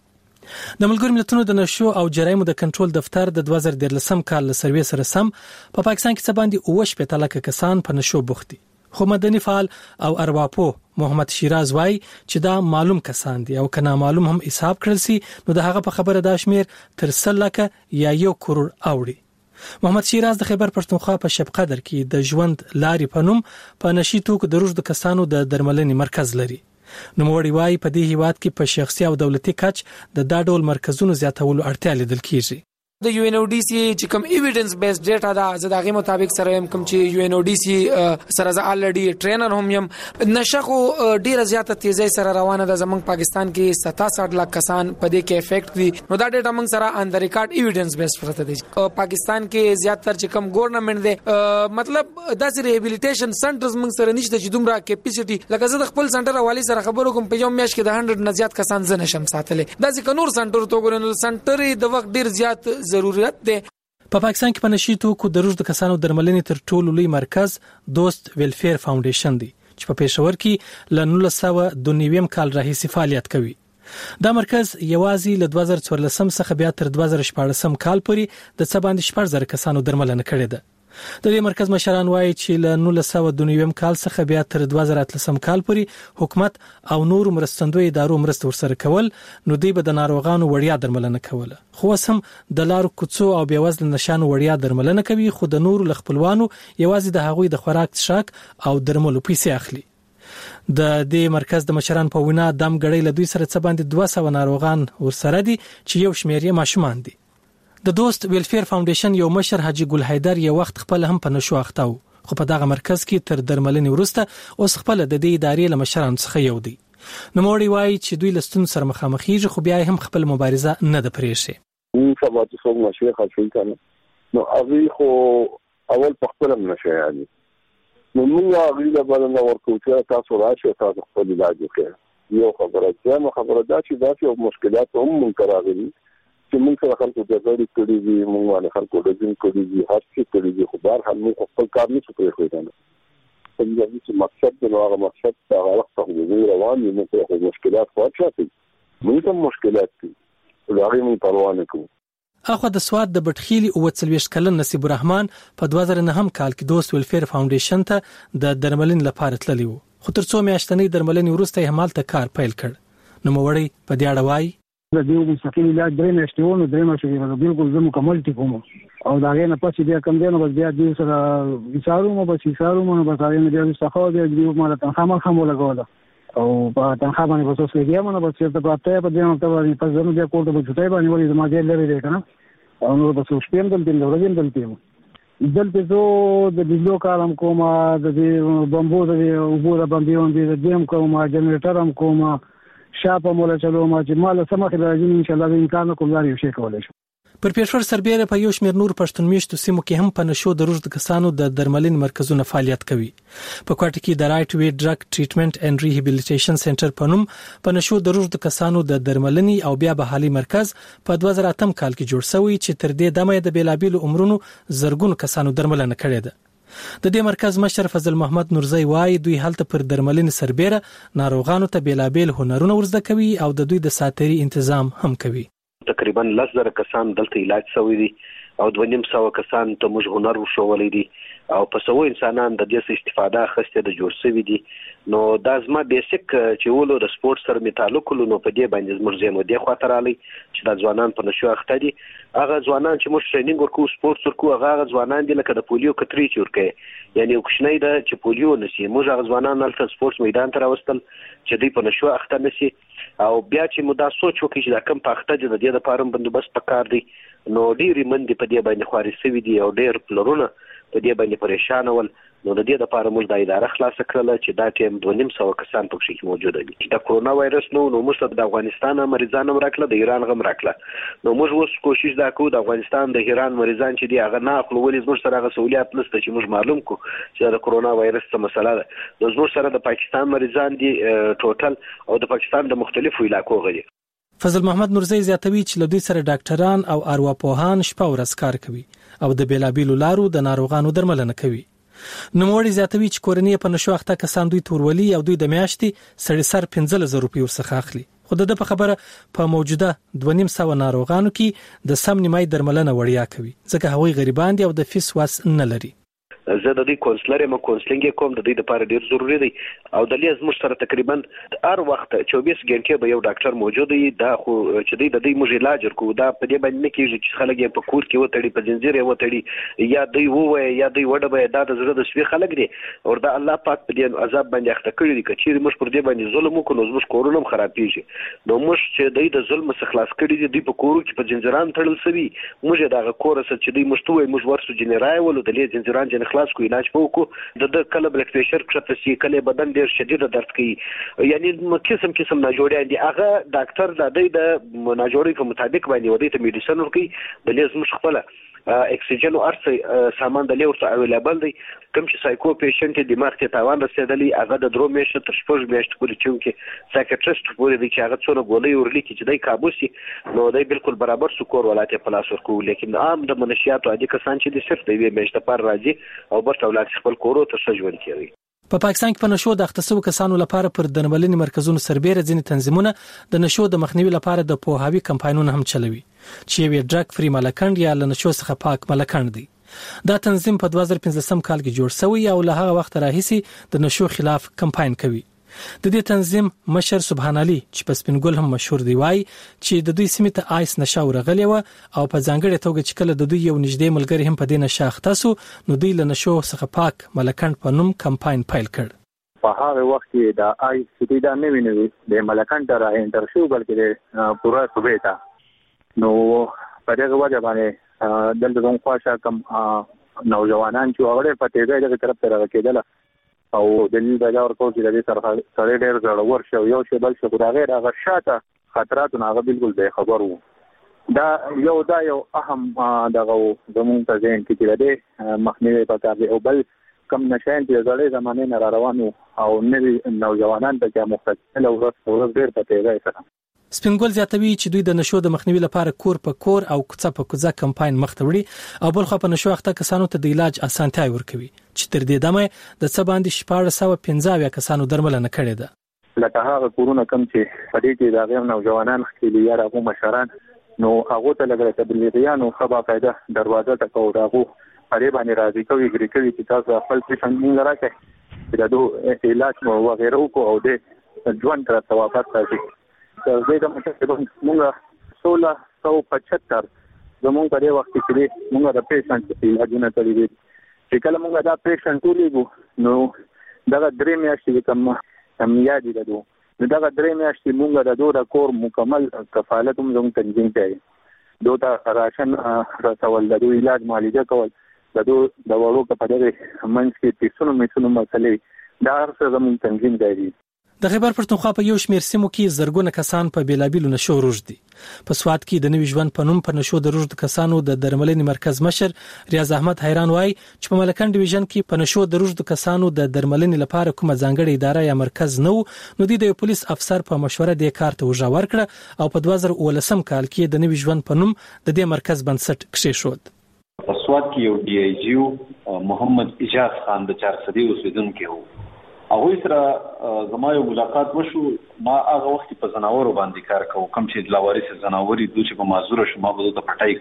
د ملګرو ملتونو د نشو او جرایمو د کنټرول دفتر د دوه زره دولسم کال له سروې سره سم په پا پاکستان کې څه باندې اوه شپږ لک کسان په نشو بوخت دي، خو مدني فعال او ارواپو محمد شیراز وای چې دا معلوم کسان دي او کنا معلوم هم حساب کړل سي نو د هغه په خبره دا شمیر تر سل لک یا یو کروڑ اوړي. محمد شیراز د خیبر پښتونخوا په شپ قدر کې د ژوند لاري په نوم په نشي توکو د رشد کسانو د درملنې مرکز لري. نو موړي وای په دې هیواد کې په شخصي او دولتي کچ د دا ډول مرکزونو زیاتولو اړتیا لیدل کیږي. د یو ان او ډي سي چې کوم ایویډنس بیس ډیټا دا زداغي مطابق سره هم کوم چې یو ان او ډي سي سره ز الریډي ټرینر هم يم نشخو ډیره زیاته تیزی سره روانه ده. زمونږ پاکستان کې ستاسठ لک کسان په دې کې افیکټ دي، نو دا ډیټا موږ سره ان د ریکارډ ایویډنس بیس پرته دي. پاکستان کې زیاتره چې کوم ګورنمنت دی مطلب داسې ریهابیلیټیشن سنټرز موږ سره نشته چې دومره کیپاسټي لکه زه د خپل سنټر حواله سره خبرو کوم په یو میاشت کې د سل نه زیات کسان زنه شم ساتلې. دا ځکه نور سنټر تو ګورنل سنټر د وخت ډیر زیات ضرورت دی. په پاکستان کې په نشي توکو د رشد کسانو درملنې تر ټولو لوی مرکز دوست ویلفیر فاونډیشن دی چې په پېښور کې ل نولس سوه دوه نوي کال راهیسې فعالیت کوي. دا مرکز یوازې له دوه زره څوارلسم څخه بیا تر دوه زره شپاړسم کال پورې د څه باندې شپږ زره کسانو درملنه کړې ده. د دې مرکز مشران وایي چې له نولس سوه دوه نوي کال څخه بیا تر دوه زره اتلسم کال پورې حکومت او نور مرستندوی ادارو مرسته ورسره کول، نو دوی به د ناروغانو وړیا درملنه کوله. خو هم د لارو کوڅو او بیوزل نشانو وړیا درملنه کوي، خو د نور لخپلوانو یوازې د هغوی د خوراک څښاک او درملو پیسې اخلي. د دې مرکز د مشران په وینا دم غړي له دوی سره څه باندې دوه سوه ناروغان ورسره دي چې یو شمېر یې ماشومان دي. د دوست ویلفیر فاونډیشن یو مشر حاجی ګل حیدر یو وخت خپل هم په نشو اخته و، خو په دغه مرکز کې تر درملنې وروسته اوس خپل د دې ادارې له مشرانو څخه یو دی. نو موړي وایي چې دوی لستون سره مخامخېږي، خو بیا هم خپل مبارزه نه ده پرېښې. نو سبا چې څوک نشي خاصوي کنه نو هغه خو اول په خپل نشي یعنی نو موږ هغه د باندې ورکو چې تاسو راشي تاسو خپل علاج وکړئ. یو خبره ده نو خبره ده چې دا چې مشکلات هم مونږ راغلي چې موږ سره خلکو د غړي کړي دي، موږ باندې خلکو د ځین کړي دي، هر څه کړي دي، خو بهر حال موږ خپل کار نه څه کوي کنه. په دې چې مقصد د هغه مقصد هغه وخت په روان دي، نو په مشکلات واچاتي موږ هم مشکلات دي هغه موږ پروا نه کوو. اخو د سواد د بټخیلی او څلويشت کلن نصیب الرحمن په دوه زره نهم کال کې دوست ویلفیر فاونډیشن ته د درملنې لپاره تللی وو، خو تر څو میاشتنې درملنې وروسته یې همالته کار پیل کړ. نو موړی په دې اړه وایي د دې مستقیم علاج درې میاشتې ونه درې میاشتې نو بالکل زمو کومل ټی کوم او دا غي نه پاتې بیا کم دی نو بس بیا دې سره وسارو مو بس وسارو مو بس هغه نه بیا څخه دی دې مال تنخواه ما هم ولګول او په تنخواه باندې بس اوس لګیا مونږ بس چې ته په دې نو ته باندې پس زمو بیا کوټه په چټای باندې ولې ما دې لري دی کنه او نو بس اوس پېم دل دې ورځم دل پېم دلته زه د بجلو کارم کوم، د دې بمبو د وبو د بمبیون دې دیم کوم، جنریټر هم کوم، شاپه مولا چلو ما چې مال سمخ راځي ان شاء الله به امکان کوم لري شي کولای شو. پر پېښور سربېره په یو شمېر نور پښتون میشتو سیمو کې هم په نشو د رشد کسانو د درملنې مرکزونه فعالیت کوي. په کوټه کې د رائټ وی ډرګ ټریټمنټ اینڈ ریهابیلیټیشن سنټر په نوم په نشو د رشد کسانو د درملنې او بیا بحالي مرکز په دوه زره اتم کال کې جوړ شوی چې تر دې دمه د بیلابیل عمرونو زرګون کسانو درملنه کړې ده. د دې مرکز مشر فضل محمد نورزی وایي دوی هلته پر درملنې سربېره ناروغانو ته بیلابیل هنرونه ورزده کوي او د دوی د ساتري تنظیم هم کوي. تقریبا لس زره کسان دلته علاج شوی دي او دوه نیم سوه کسان ته موږ هنر وښوللی دي او په سوه انسانان د دې څخه استفاده اخیستې د جوړ شوي دي. نو دا زما بیسیک چې ولو د سپورت سره می تعلق لري په دې باندې زموږ زمو د خاطر علي چې د ځوانان په نشو اخته دي. هغه ځوانان چې موږ ټریننګ ورکو سپورت ورکو هغه ځوانان دي لکه د پولیو کتري چې ورکه یعنی کوښنۍ ده چې پولیو نشي موږ هغه ځوانان ال سپورت میدان ته راوستل چې دوی په نشو اخته نشي او بیا چې موږ دا سوچ وکړو چې دا کم په اخته دي د دې لپاره بندوبست پکار دی. نو ډېری مندي په دې باندې خواري سوي دي او ډېر پلرونه په دې باندې پریشان ول. نو د دې لپاره موږ د اداره خلاص کړل چې دا ټیم دوه نیم سوه کسان په کې موجود دي. د کورونا وایرس نو نو موږ د افغانستان مریضان هم راکړل د ایران غم راکړل. نو موږ اوس کوشش دا کوو د افغانستان د ایران مریضان چې دی هغه نه خپل ولې موږ سره هغه سہولیت نشته چې موږ معلوم کو چې د کورونا وایرس څه مسله ده. د موږ سره د پاکستان مریضان دي ټوټل او د پاکستان د مختلفو علاقو غړي. فضل محمد نورزی زیاتوي چې له دوی سره ډاکټران او ارواپوهان شپه ورځ کار کوي او د بیلابیلو لارو د ناروغانو درملنه کوي. نوموړي زیاتوي چې کورنۍ په نشو اخته کسان دوی تورولي او دوی د میاشتې سړي سر پنځه زره روپۍ ورڅخه اخلي. خو د په خبره په موجوده دوه نیم سوه ناروغانو کې د سم نیمای درملنه وړیا کوي ځکه هغوی غریبان دي او د فیس واس نه لري. زه د دې کونسلر یم کونسلینګ کوم د دې لپاره ډیر ضروری دی او د لیز موږ سره تقریبا هر وخت چوبیس غنټې به یو ډاکټر موجود دی. دا خو چې دی د دې موږ علاج ورکو دا په دې باندې نه کیږي چې خلک یې په کور کې وتړي په زنجیر یې وتړي یا دوی ووایي یا دوی وډه به دا د زړه د سوي خلک دي او دا الله پاک په دې عذاب باندې اخته کړی دي چې موږ پر دې باندې ظلم وکړو موږ کورونه هم خرابېږي. نو موږ چې دوی د ظلم څخه خلاص کړی دي دوی په کورو کې په زنجیران تړل سوي موږ دا کور سره چې دوی مشتوي موږ ورسو جنرای ولو د دې زنجیران جن خلاص کو علاج په د د کله بلډ پريشر کښته سي کله بدن ډیر شدید درد کوي یعنی قسم قسم ناجوړي دي. هغه ډاکټر د دې د ناجوړي په مطابق باندې ودی ته میډیسن ورکي د لیز مشخله اکسیجن او ارث سامان د لیورته اویلیبل دی. کوم چې سایکو پیشنټ د دماغ ته تاوان رسیدلی هغه د درو میاشتې تر شپږ میاشتې پورې چې سایکیاټریست پورې د چې هغه څونه ګولۍ ورلی چې دای کابوسي نو دای بالکل برابر سکور ولایت په لاس ورکو. لیکن عام د منشیات عادي کسان چې د صرف د وی میاشتې پر راځي او برته ولایت خپل کورو ته سجون کوي. په پاکستان کې په نشو د اختصاصو کسانو لپاره پر درملنې مرکزونو سربېره ځینې تنظیمونه د نشو د مخنیوي لپاره د پوهاوي کمپاینونه هم چلوي چې یو ډرګ فری ملکند یا له نشو څخه پاک ملکند دی. دا تنظیم په دوه زره پنځلسم کال کې جوړ شوی او له هغه وخت راهیسې د نشو خلاف کمپاین کوي. د دې تنظیم مشر سبحان علي چې په سپینګل هم مشهور دی وای چې د دوی سیمه ته آیس نشه ورغلی و او په ځانګړي توګه چې کله د دوی یو نږدې ملګری هم په دې نشه اخته سو نو دوی له نشو څخه پاک ملکند په نوم کمپاین پیل کړ. په هغه وخت کې د آیس چې دا نه ویني د ملکند را انټر شو بلکې پورا صوبې ته نو په دغه وجه باندې دلته کوم خواشه کم نوجوانان چې اورې په تیزه دغه طرف ته راکېدل او د دې د جوړ کوم چې د سره سره ډېر ضرور شو یو شی بل شي دا غیر هغه شاته خطرات نه هغه بالکل به خبر وو. دا یو دا یو اهم دغه زموږ ته ځین کې لري مخنیوي پکار او بل کم نشان چې زړې زمانه نه روانو او نوی نوجوانان ته مختلف او ورځ ډېر پته دی سره. سپینګل زیاتوي چې دوی د نشو د مخنیوي لپاره کور په کور او کوڅه په کوڅه کمپاین مخ ته وړي او بل خو په نشو اخته کسانو ته د علاج اسانتیا ورکوي چې تر دې دمه د څه باندې شپږ سوه پنځه کسانو درملنه کړې ده. لکه هغه کورونه کم چې په دې کې د غیر نوجوانان خېلی یا راغو مشران نو هغه ته لګره تبلیغیانو خبا پیدا دروازه ټکو راغو پرې باندې راځي کوي ګری کوي چې تاسو خپل پیشن موږ راکې چې دا دوه علاج او وغیرہ کو او د ژوند تر ثوابات راځي. زه د مشکل موږ سوله سو پچهتر زموږ په دې وخت کې موږ د پیشنټ علاجونه کړی دي چې کله موږ دا پیشنټ ولېګو نو دا درې میاشتې کوم کم یاد دي نو دا درې میاشتې موږ د دوه کور مکمل کفالت هم زموږ تنظیم کړی دوه راشن رسول د دوه علاج معالجه کول د دوه د وړو په دغه منځ کې تیسونو میسونو مسلې دا هر څه زموږ تنظیم کړی. د خیبر پښتونخوا په یو شمېر سیمو کې زرګونه کسان په بیلابیلو نشو روږدي دي. په سواد کې د نوي ژوند په نوم په نشو د روږدو کسانو د درملنې مرکز مشر ریاض احمد حیران وای چې په ملکند ډیویژن کې په نشو د روږدو کسانو د درملنې لپاره کومه ځانګړې اداره یا مرکز نه و نو د پولیس افسر په مشوره د کار ته وژا ورکړه او په دوه زره اوولسم کال کې د نوي ژوند په نوم د دې مرکز بنسټ کېښود. په سواد کې یو ډي ای جی محمد اجاز خان د چارسدي اوسیدونکو هغه سره زما یو ملاقات وشو. ما هغه وخت په زناورو باندې کار کوم، کوم چې لاوارث زناوري دوی چې په مازوره شو ما به د پټای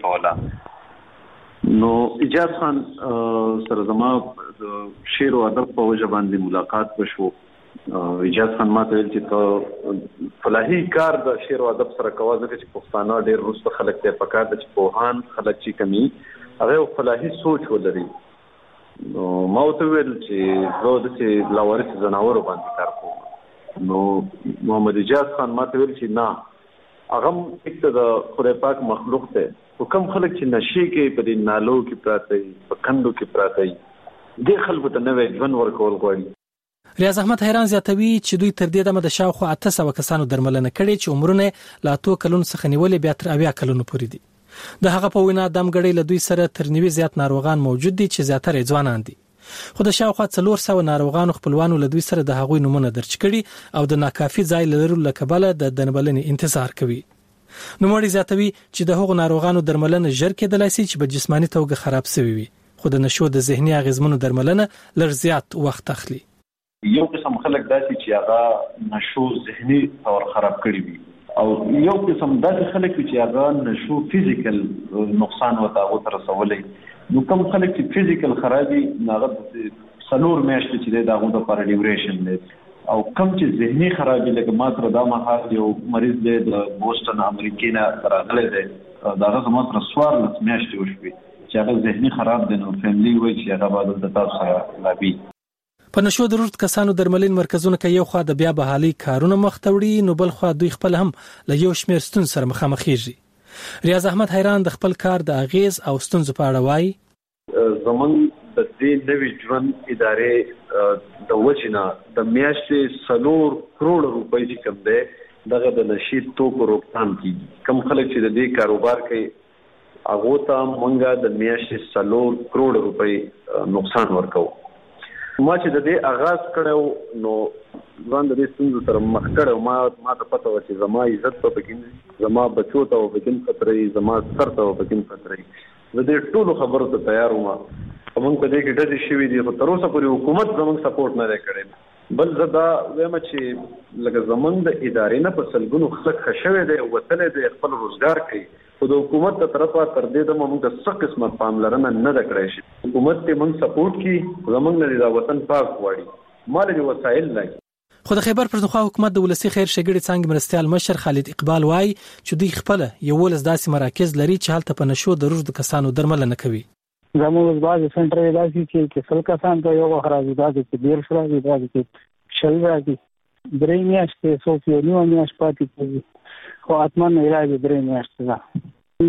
کوله. نو ایجاد خان سره زما د شعر او ادب په وجه باندې ملاقات وشو. ایجاد خان ما ته ویل چې ته فلاحي کار د شعر او ادب سره کوه، ځکه چې پښتانه ډېر وروسته خلک ته پکار د چې پوهان خلک چې کمی هغه فلاحي سوچ ولري. نو ما ته ویل چې زه د چې لاوارث زناورو باندې کار کوم. نو محمد ایجاد خان ما ته ویل چې نه، هغه یک د خدای پاک مخلوق دی، خو کوم خلک چې نشي کې په دې نالو کې پراته وي، په کندو کې پراته وي، دې خلکو ته نوې ژوند ورکول غواړي. ریاض احمد حیران زیاتوي چې دوی تر دې دمه د شاوخوا اته سوه کسانو درملنه کړې چې عمرونه لا اتو کلونو څخه نیولې بیا تر اویا کلونو پورې دي. د هغه په وینا دمګړی له دوی سره تر نیوي زیات ناروغان موجود دي چې زیاتره ځوانان دي. خو د شاوخوا څلور سوه ناروغانو خپلوانو له دوی سره د هغوی نمونه درج کړي او د ناکافي ځای لرلو له کبله د درملنې انتظار کوي. نوموړي زیاتوي چې د هغو ناروغانو درملنه ژر کېدلای شي چې په جسماني توګه خراب شوي وي، خو د نشو د ذهني اغېزمنو درملنه لږ زیات وخت اخلي. یو قسم خلک داسي چې هغه نشو ذهني تور خراب کړی وي، او یو قسم داسې خلک چې هغه نشو فزیکل نقصان وته هغه تر رسولې. نو کوم خلک چې فزیکل خرابي هغه څلور میاشتې چې د هغه لپاره ډیوریشن دی، او کوم چې ذهني خرابي لکه ماتره دا مهال یو مریض دی د بوسټن امریکا نه راغلی دی، دا هغه ماتره سوار لس میاشتې وشوي چې هغه ذهني خراب دی. نو فیملی وایي چې هغه باید د تاسو سره لابي. په نشو ضرورت کسانو درملین مرکزونه کې یو خوا د بیا بحالي کارونه مخ ته وړي، نو بل خوا دوی خپل هم له یو شمېر ستونزو سره مخامخېږي. ریاض احمد حیران د خپل کار د اغیز او ستونزو په اړه وایي. زمونږ د دې نوې ژوند ادارې د وجنه د میاشتې څلور کروڑ روپۍ چې کوم دی دغه د نشي توکو روکثام کیږي. کوم خلک چې د دې کاروبار کوي هغه ته مونږه د میاشتې څلور کروڑ روپۍ نقصان ورکو. ما چې د دې آغاز کړو نو ځان د دې ستونزو سره مخ کړو. ما ما ته پته و چې زما عزت په پکې، زما بچو ته په پکې خطرې، زما سر ته په پکې خطرې. زه دې ټولو خبرو ته تیار وم. موږ په دې کې ډېر شي وی دي، خو تر اوسه پورې حکومت زموږ سپورټ نه کړي. بل زدا وایم چې لکه زمونږ د ادارې نه په سلګونو خلک خښوي دي، وتل دي، خپل روزګار کوي، خو د حکومت تر طرفه تر دې د موږ د څه قسمه پاملرنه نه ده کړې شي. حکومت ته موږ سپورټ کی، زمونږ نه د وطن پاک غواړي، مال دې وسایل لګي. خو د خیبر پښتونخوا حکومت د ولسی خیر شګړې څنګه مرستيال مشر خالد اقبال وای چې دوی خپل یو ولس داسې مراکز لري چې هلته په نشو د روز د کسانو درملنه کوي. زموږ بعض سنټر داسې چې څل کسان ته یو خرابې داسې چې ډیر شرا دي، داسې شل راځي، درې میاشتې څو یو نیو میاشت پاتې کیږي، خو اتمن علاج درې میاشتې ده.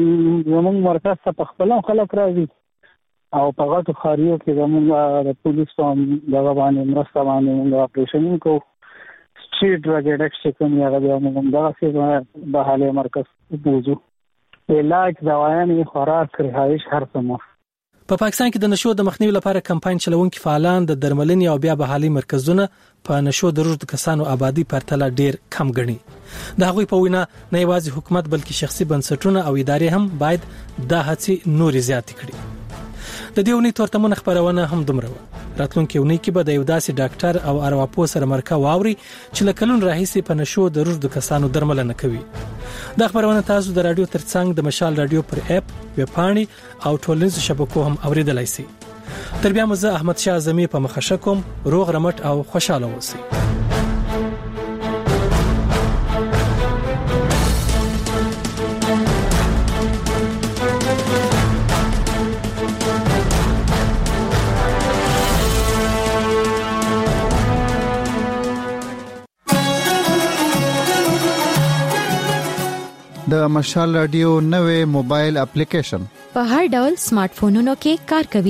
زموږ مرکز ته په خپل خلک راځي او په غټو خاریو کې زموږ د پولیسو دغه باندې مرسته باندې موږ اپریشن کوو. سټریټ ډرګ اډکشن کوم یا غوډه موږ دغه څه به حاله مرکز بوزو. علاج دوايانې خوراک رهایش هر څه. په پاکستان کې د نشو د مخنیوي لپاره کمپاین چلوونکي فعالان د درملنې او بیا بحالي مرکزونه په نشو د روز د کسانو آبادی پرتله ډیر کم ګڼي. د هغوی په وینا نه یوازې حکومت بلکې شخصي بنسټونه او ادارې هم باید دا هڅې نور زیات کړي. د دې ونې تورتمونه خبرونه هم دومره و. راتلونکي ونې کې به د یو داسې ډاکټر او ارواپوه سره مرکه واوري چې لکلون راهیسې په نشو د روز د کسانو درملنه کوي. دا خبرونه تاسو د رادیو ترڅنګ د مشال رادیو پر اپ، ویب پاڼې او ټولنیزو شبکو هم اوریدلای شئ. تر بیا مزه احمد شاه اعظمي په مخه کوم، روغ رمټ او خوشاله اوسئ. د مشال رادیو نوې موبایل اپلیکیشن په هر ډول سمارټ فونونو کې کار کوي.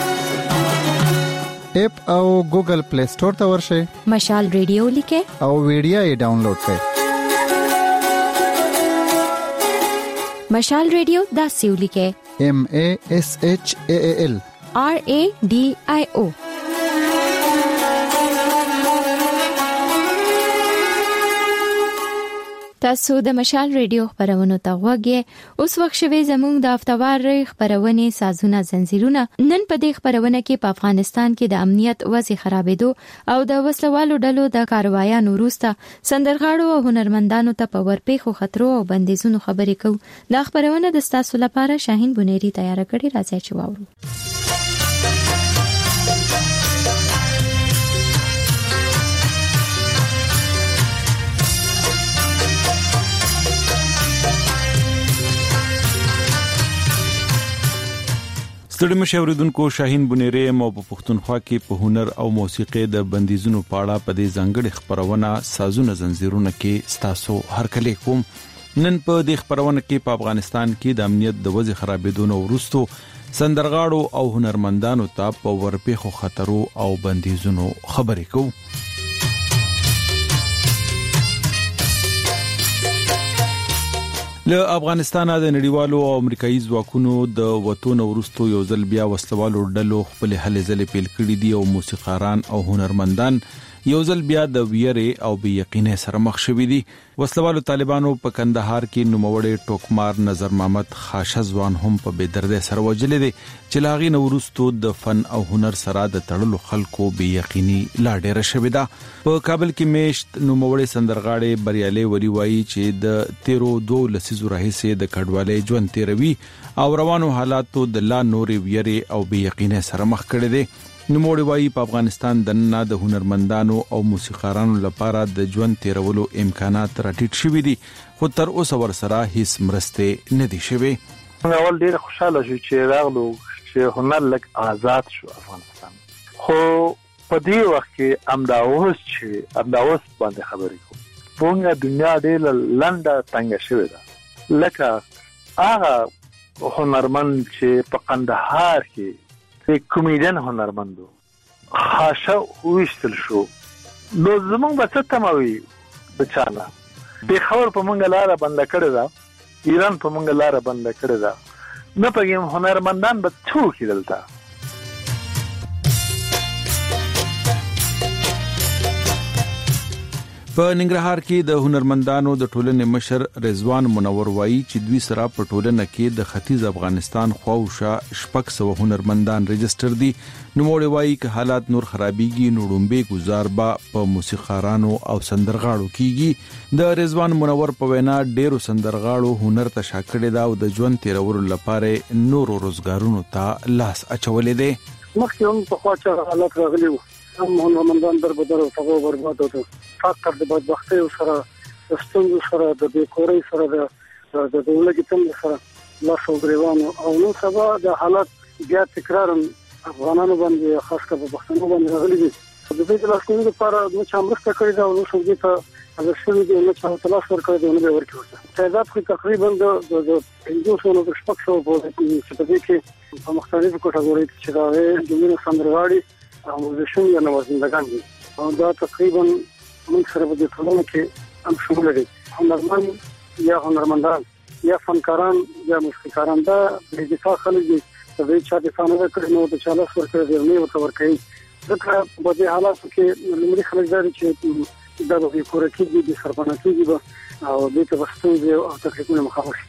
اپ او ګوګل پلی سٹور ته ورشئ، مشال رادیو لیکه او ویډیو یې ډاونلوډ کړئ. مشال رادیو دا سیو لیکه M A S H A A L R A D I O. تاسو د مشال ریډیو خبرونه ته غوږی اوس وخت شوي زموږ د افتوار خبرونه سازونه زنجیرونه نن په دې خبرونه کې په افغانستان کې د امنیت وضع خرابېدو او د وسلوالو ډلو د کاروایانو وروسته سندرغاړو او هنرمندانو ته په ورپېښو خطرو او بندیزونو خبرې کوو. دا خبرونه د تاسو لپاره شاهین بنيري تیار کړي، راځي چې واورو. ستړي مشوریدونکو شاهین بنيري مو په پښتونخوا کې په هنر او موسیقي د بندیزونو په اړه په دې ځانګړي خبرونه سازونه زنجیرونه کې ستاسو هرکلی کوم. نن په دې خبرونه کې په افغانستان کې د امنیت د وضع خرابېدو وروسته سندرغاړو او هنرمندانو ته په ورپېښو خطرو او بندیزونو خبرې کوو. له افغانستان د نړیوالو او امریکایي ځواکونو د وټونو ورستو یو ځل بیا وسلوالو ډلو خپل هلې ځلې پیل کړې دي او موسیقاران او هنرمندان یو ځل بیا د ویرې او بې یقینۍ سره مخ شوي دي. وسلوالو طالبانو په کندهار کې نوموړی ټوکمار نظر محمد خاشه ځوان هم په بې دردۍ سره وژلی دی چې له هغې نه وروستو د فن او هنر سره د تړلو خلکو بې یقیني لا ډېره شوې ده. په کابل کې میشت نوموړی سندرغاړی بریالي وري وایي چې د تیرو دوه لسیزو راهیسې د کډوالۍ ژوند تیروي او روانو حالاتو د لا نورې ویرې او بې یقینۍ سره مخ کړی دی. نوموړی وایي په افغانستان دننه د هنرمندانو او موسیقارانو لپاره د ژوند تیرولو امکانات راټیټ شوي دي، خو تر اوسه ورسره هیڅ مرستې نه دي شوي. اول ډېر خوشاله شو چې راغلو چې هنر لږ آزاد شو افغانستان، خو په دې وخت کې همدا اوس چې همدا اوس باندې خبرې کوو موږ دنیا ډېره لنډه تنګه شوې ده. لکه هغه هنرمند چې په قندهار کې د کومیډین هنرمندو خاشه ویشتل شو، نو زمونږ به څه تمه وي بچانه. پېښور په موږ لاره بنده کړې ده، ایران په موږ لاره بنده کړې ده، نه پوهېږم هنرمندان به څه وکړي دلته. په ننګرهار کې د هنرمندانو د ټولنې مشر رضوان منور وایي چې دوی سره په ټولنه کې د ختیځ افغانستان خواوشا شپږ سوه هنرمندان رجسټر دي. نوموړی وایي که حالات نور خرابېږي نو ړومبی ګزار به په موسیقارانو او سندرغاړو کیږي. د رضوان منور په وینا ډېرو سندرغاړو هنر ته شا کړې ده او د ژوند تیرولو لپاره نورو روزګارونو ته لاس اچولی دی. مخکې هم پخوا چې حالات راغلي وو هم هنرمندان در بدر او تباه برباد او فقر د بدبختۍ سره د ستونزو سره د بیکورۍ سره د د دولت تم سره لاس او ګریوانو او نو سبا د حالات بیا تکرار افغانانو باندې خاص کر په پښتنو باندې راغلي دي. د دې لاسونو لپاره د چامرسته کړی دا نو څنګه ته هغه شنو دي نو چې تلاش ورکړي دی نو به ورکړي. تعداد خو تقریبا د د پنځه سوه نو شپږ سوه په دې کې په مختلفو کټګورۍ کې چې دا د وینو سندرغاړي او موزیشن یا نوازندگان دي او دا تقریبا موږ سره په دې ټولنه کې هم شامل دي. هنرمند یا هنرمندان یا فنکاران یا موسیقاران دا د دفاع خلک دي د دې چا دفاع نه کوي نو د چاله ورکړي دی نه ورته ورکړي. ځکه په دې حالاتو کې لومړي خلک دا چې دا به کور کې دي سربانه کېږي او دې ته وستو او تکلیفونه مخامخ.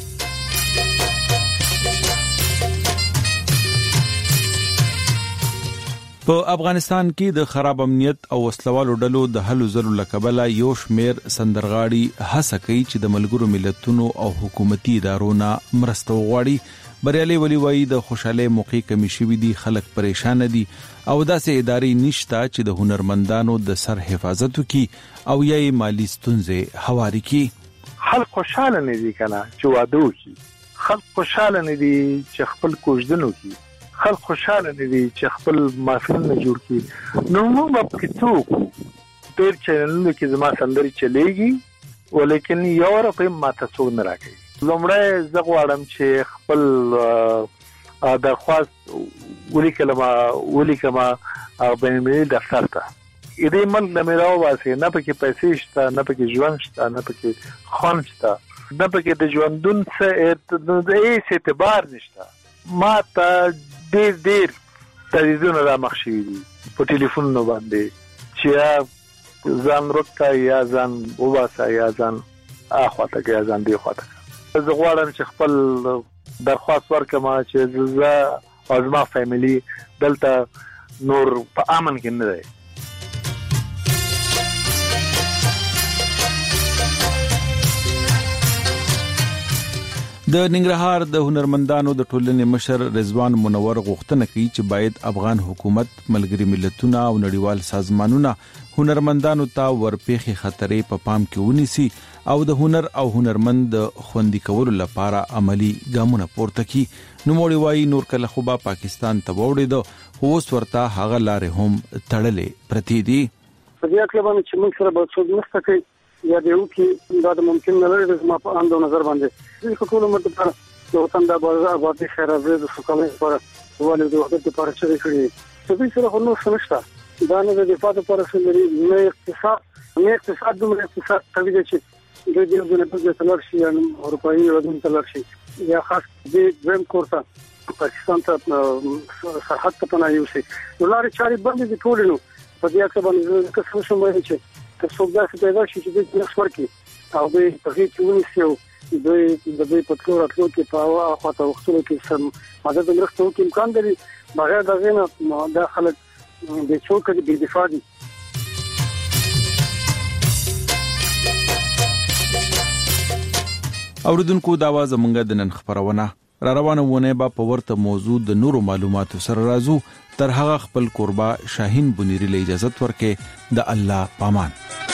په افغانستان کې د خراب امنیت او وسلوالو ډلو د هلو ځلو لکبله یو شمیر سندرغاړي هڅه کوي چې د ملګرو ملتونو او حکومتي ادارو نه مرسته وغواړي. بریالي ولي وایي د خوشحالۍ موقع کمی شوي دي، خلک پریشان دي او داسې ادارې نشته چې د هنرمندانو د سر حفاظت وکړي او یا یې مالي ستونزې هواري کړي. خلک خوشاله نه دي کنه چې واده وکړي، خلک خوشاله نه دي چې خپل کوژدن وکړي، خلک خوشاله نه دي چې خپل محفلونه جوړ کړي. نو موږ په کې څوک ډېر چینلونو کې زما سندرې چلیږي ولیکن یو روپۍ ماته څوک نه راکوي. لومړی زه غواړم چې خپل درخواست ولیکلم ولیکم بین المللي دفتر ته دې ملک نه مې راوباسي، نه پکې پیسې شته، نه پکې ژوند شته، نه پکې خوند شته، نه پکې د ژوندون څه هیڅ اعتبار نشته. ما ته ډېر ډېر تریزونه را مخ شوي دي په ټلیفونونو باندې چې یا ځان روکه یا ځان وباسه یا ځان اخواته کې ځان دی خواته زه غواړم چې خپل درخواست ورکړم چې زه او زما فیملی دلته نور په امن کې نه دی. د ننګرهار د هنرمندانو د ټولنې مشر رضوان منور غوښتنه کوي چې باید افغان حکومت ملګری ملتونه او نړیوال سازمانونه هنرمندانو ته ورپېخي خطرې په پام کې ونیسي او د هنر او هنرمند د خوندي کولو لپاره عملی ګامونه پورته کړي. نو موږ وایي نور کله خو به پاکستان ته وړي دو اوس ورته هغه لارې هم تړلې پرتی دي. په دې اړه باندې چې موږ سره به څه نشته کوي یا دیو کې دا د ممکن نه لري د ما په اندو نظر باندې چې ټول مرته پر یو وطن د آبادی خیر او د سوکالۍ لپاره ولې د وخت لپاره چې کړی څه به سره نو سمشته دا نه د دفاع لپاره سندري نه اقتصاد نه اقتصاد د اقتصاد قوي دي چې د دې د نړۍ په تلر شي ان اروپאי ودون تلر شي یا خاص د زم کورته پاکستان ته سرحد ته نه یو شي ولاري چاري باندې د ټولنو په دې اړه باندې که څه شوم وایي چې که څوک دا څه پیدا شي چې د نقش ورکی او د تغیر چونی سیو د د د پټلو راتلو کې په خاطر وختونو کې سم مدد مرسته کوي امکان لري بغیر د غینه د خلک د څوک د دفاع دي. اوریدونکو دا आवाज مونږ د نن خبرونه را روانه ونه با په ورته موضوع د نورو معلوماتو سره راځو تر هغه خپل قربا شاهین بنيري له اجازه ورکې د الله پامان.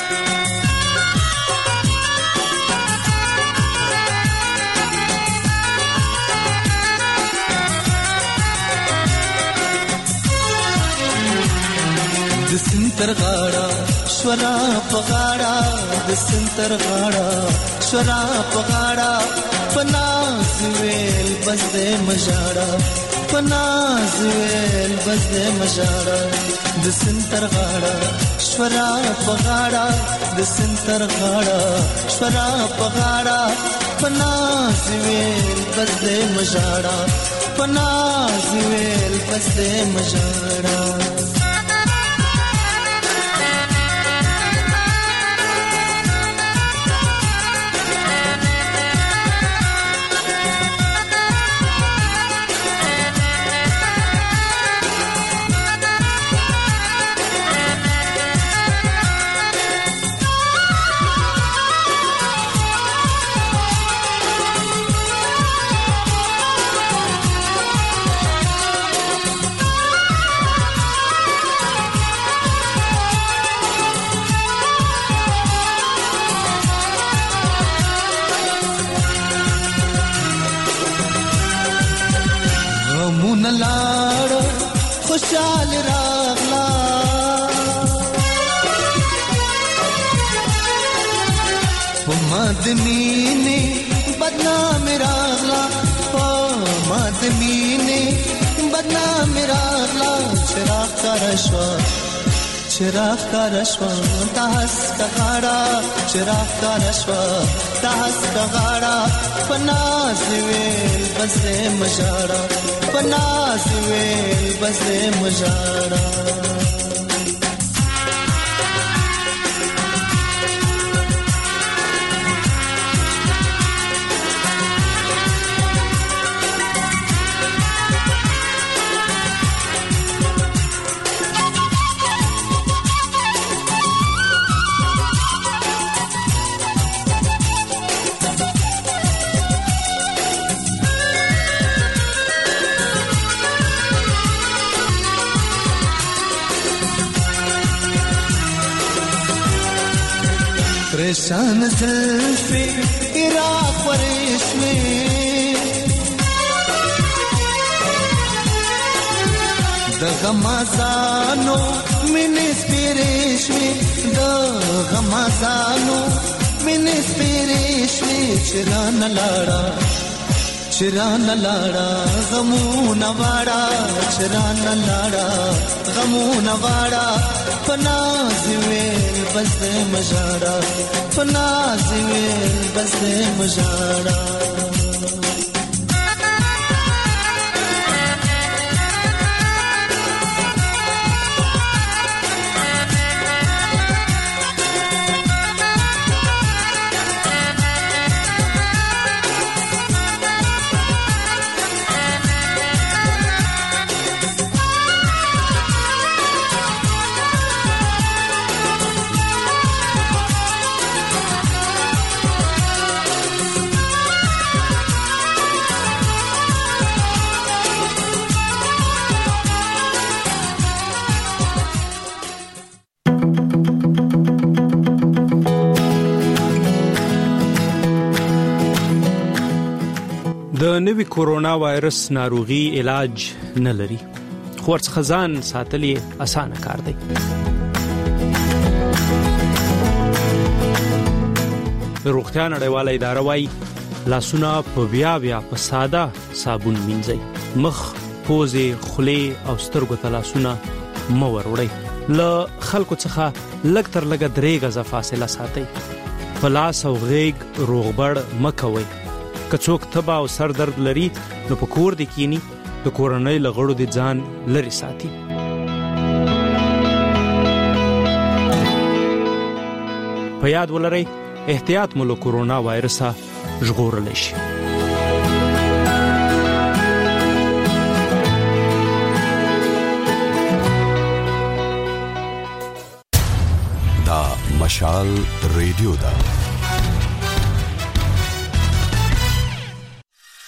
د سنتر غاړه شورا پغاړه د سنتر غاړه شورا پغاړه پناز ویل بس دې مجاړه پناز ویل بس دې مجاړه د سنتر غاړه شورا پغاړه د سنتر غاړه شورا پغاړه پناز ویل بس دې مجاړه پناز ویل بس دې مجاړه خوشال راغلا مدمینه بدنام راغلا مدمینه بدنام راغلا چراغ کا رشوا چراغ کا رشوا تاس کا غاړه چراغ کا رشوا تاس کا غاړه پناز ویل بس مجاړه پناز ویل بس مجاړه پریشان زلفی عراق ورشمی د غمازانو منس پیرشمی د غمازانو منس پیرشمی چران لاړه چران لاړه غمون واړه چران لاړه غمون واړه پناز ویل بس مجاړه پناز ویل بس مجاړه د نوي کورونا وایرس ناروغي علاج نه لري، خو ورڅخه ځان ساتل یې اسانه کار دی. د روغتیا نړیواله اداره وايي لاسونه په بیا بیا په ساده صابون مینځئ، مخ، پوزې، خولې او سترګو ته لاسونه مه وروړئ. له خلکو څخه لږ تر لږه درې غزه فاصله ساتئ. په لاس او غېږ روغبړ مه کوئ. که څوک تبه او سر درد لري نو په کور دې کینی، د کورنۍ له غړو دې ځان لرې ساتي. په یاد ولرئ احتیاط مو له کورونا وایرسه ژغورلی شي. دا مشال ریډیو ده.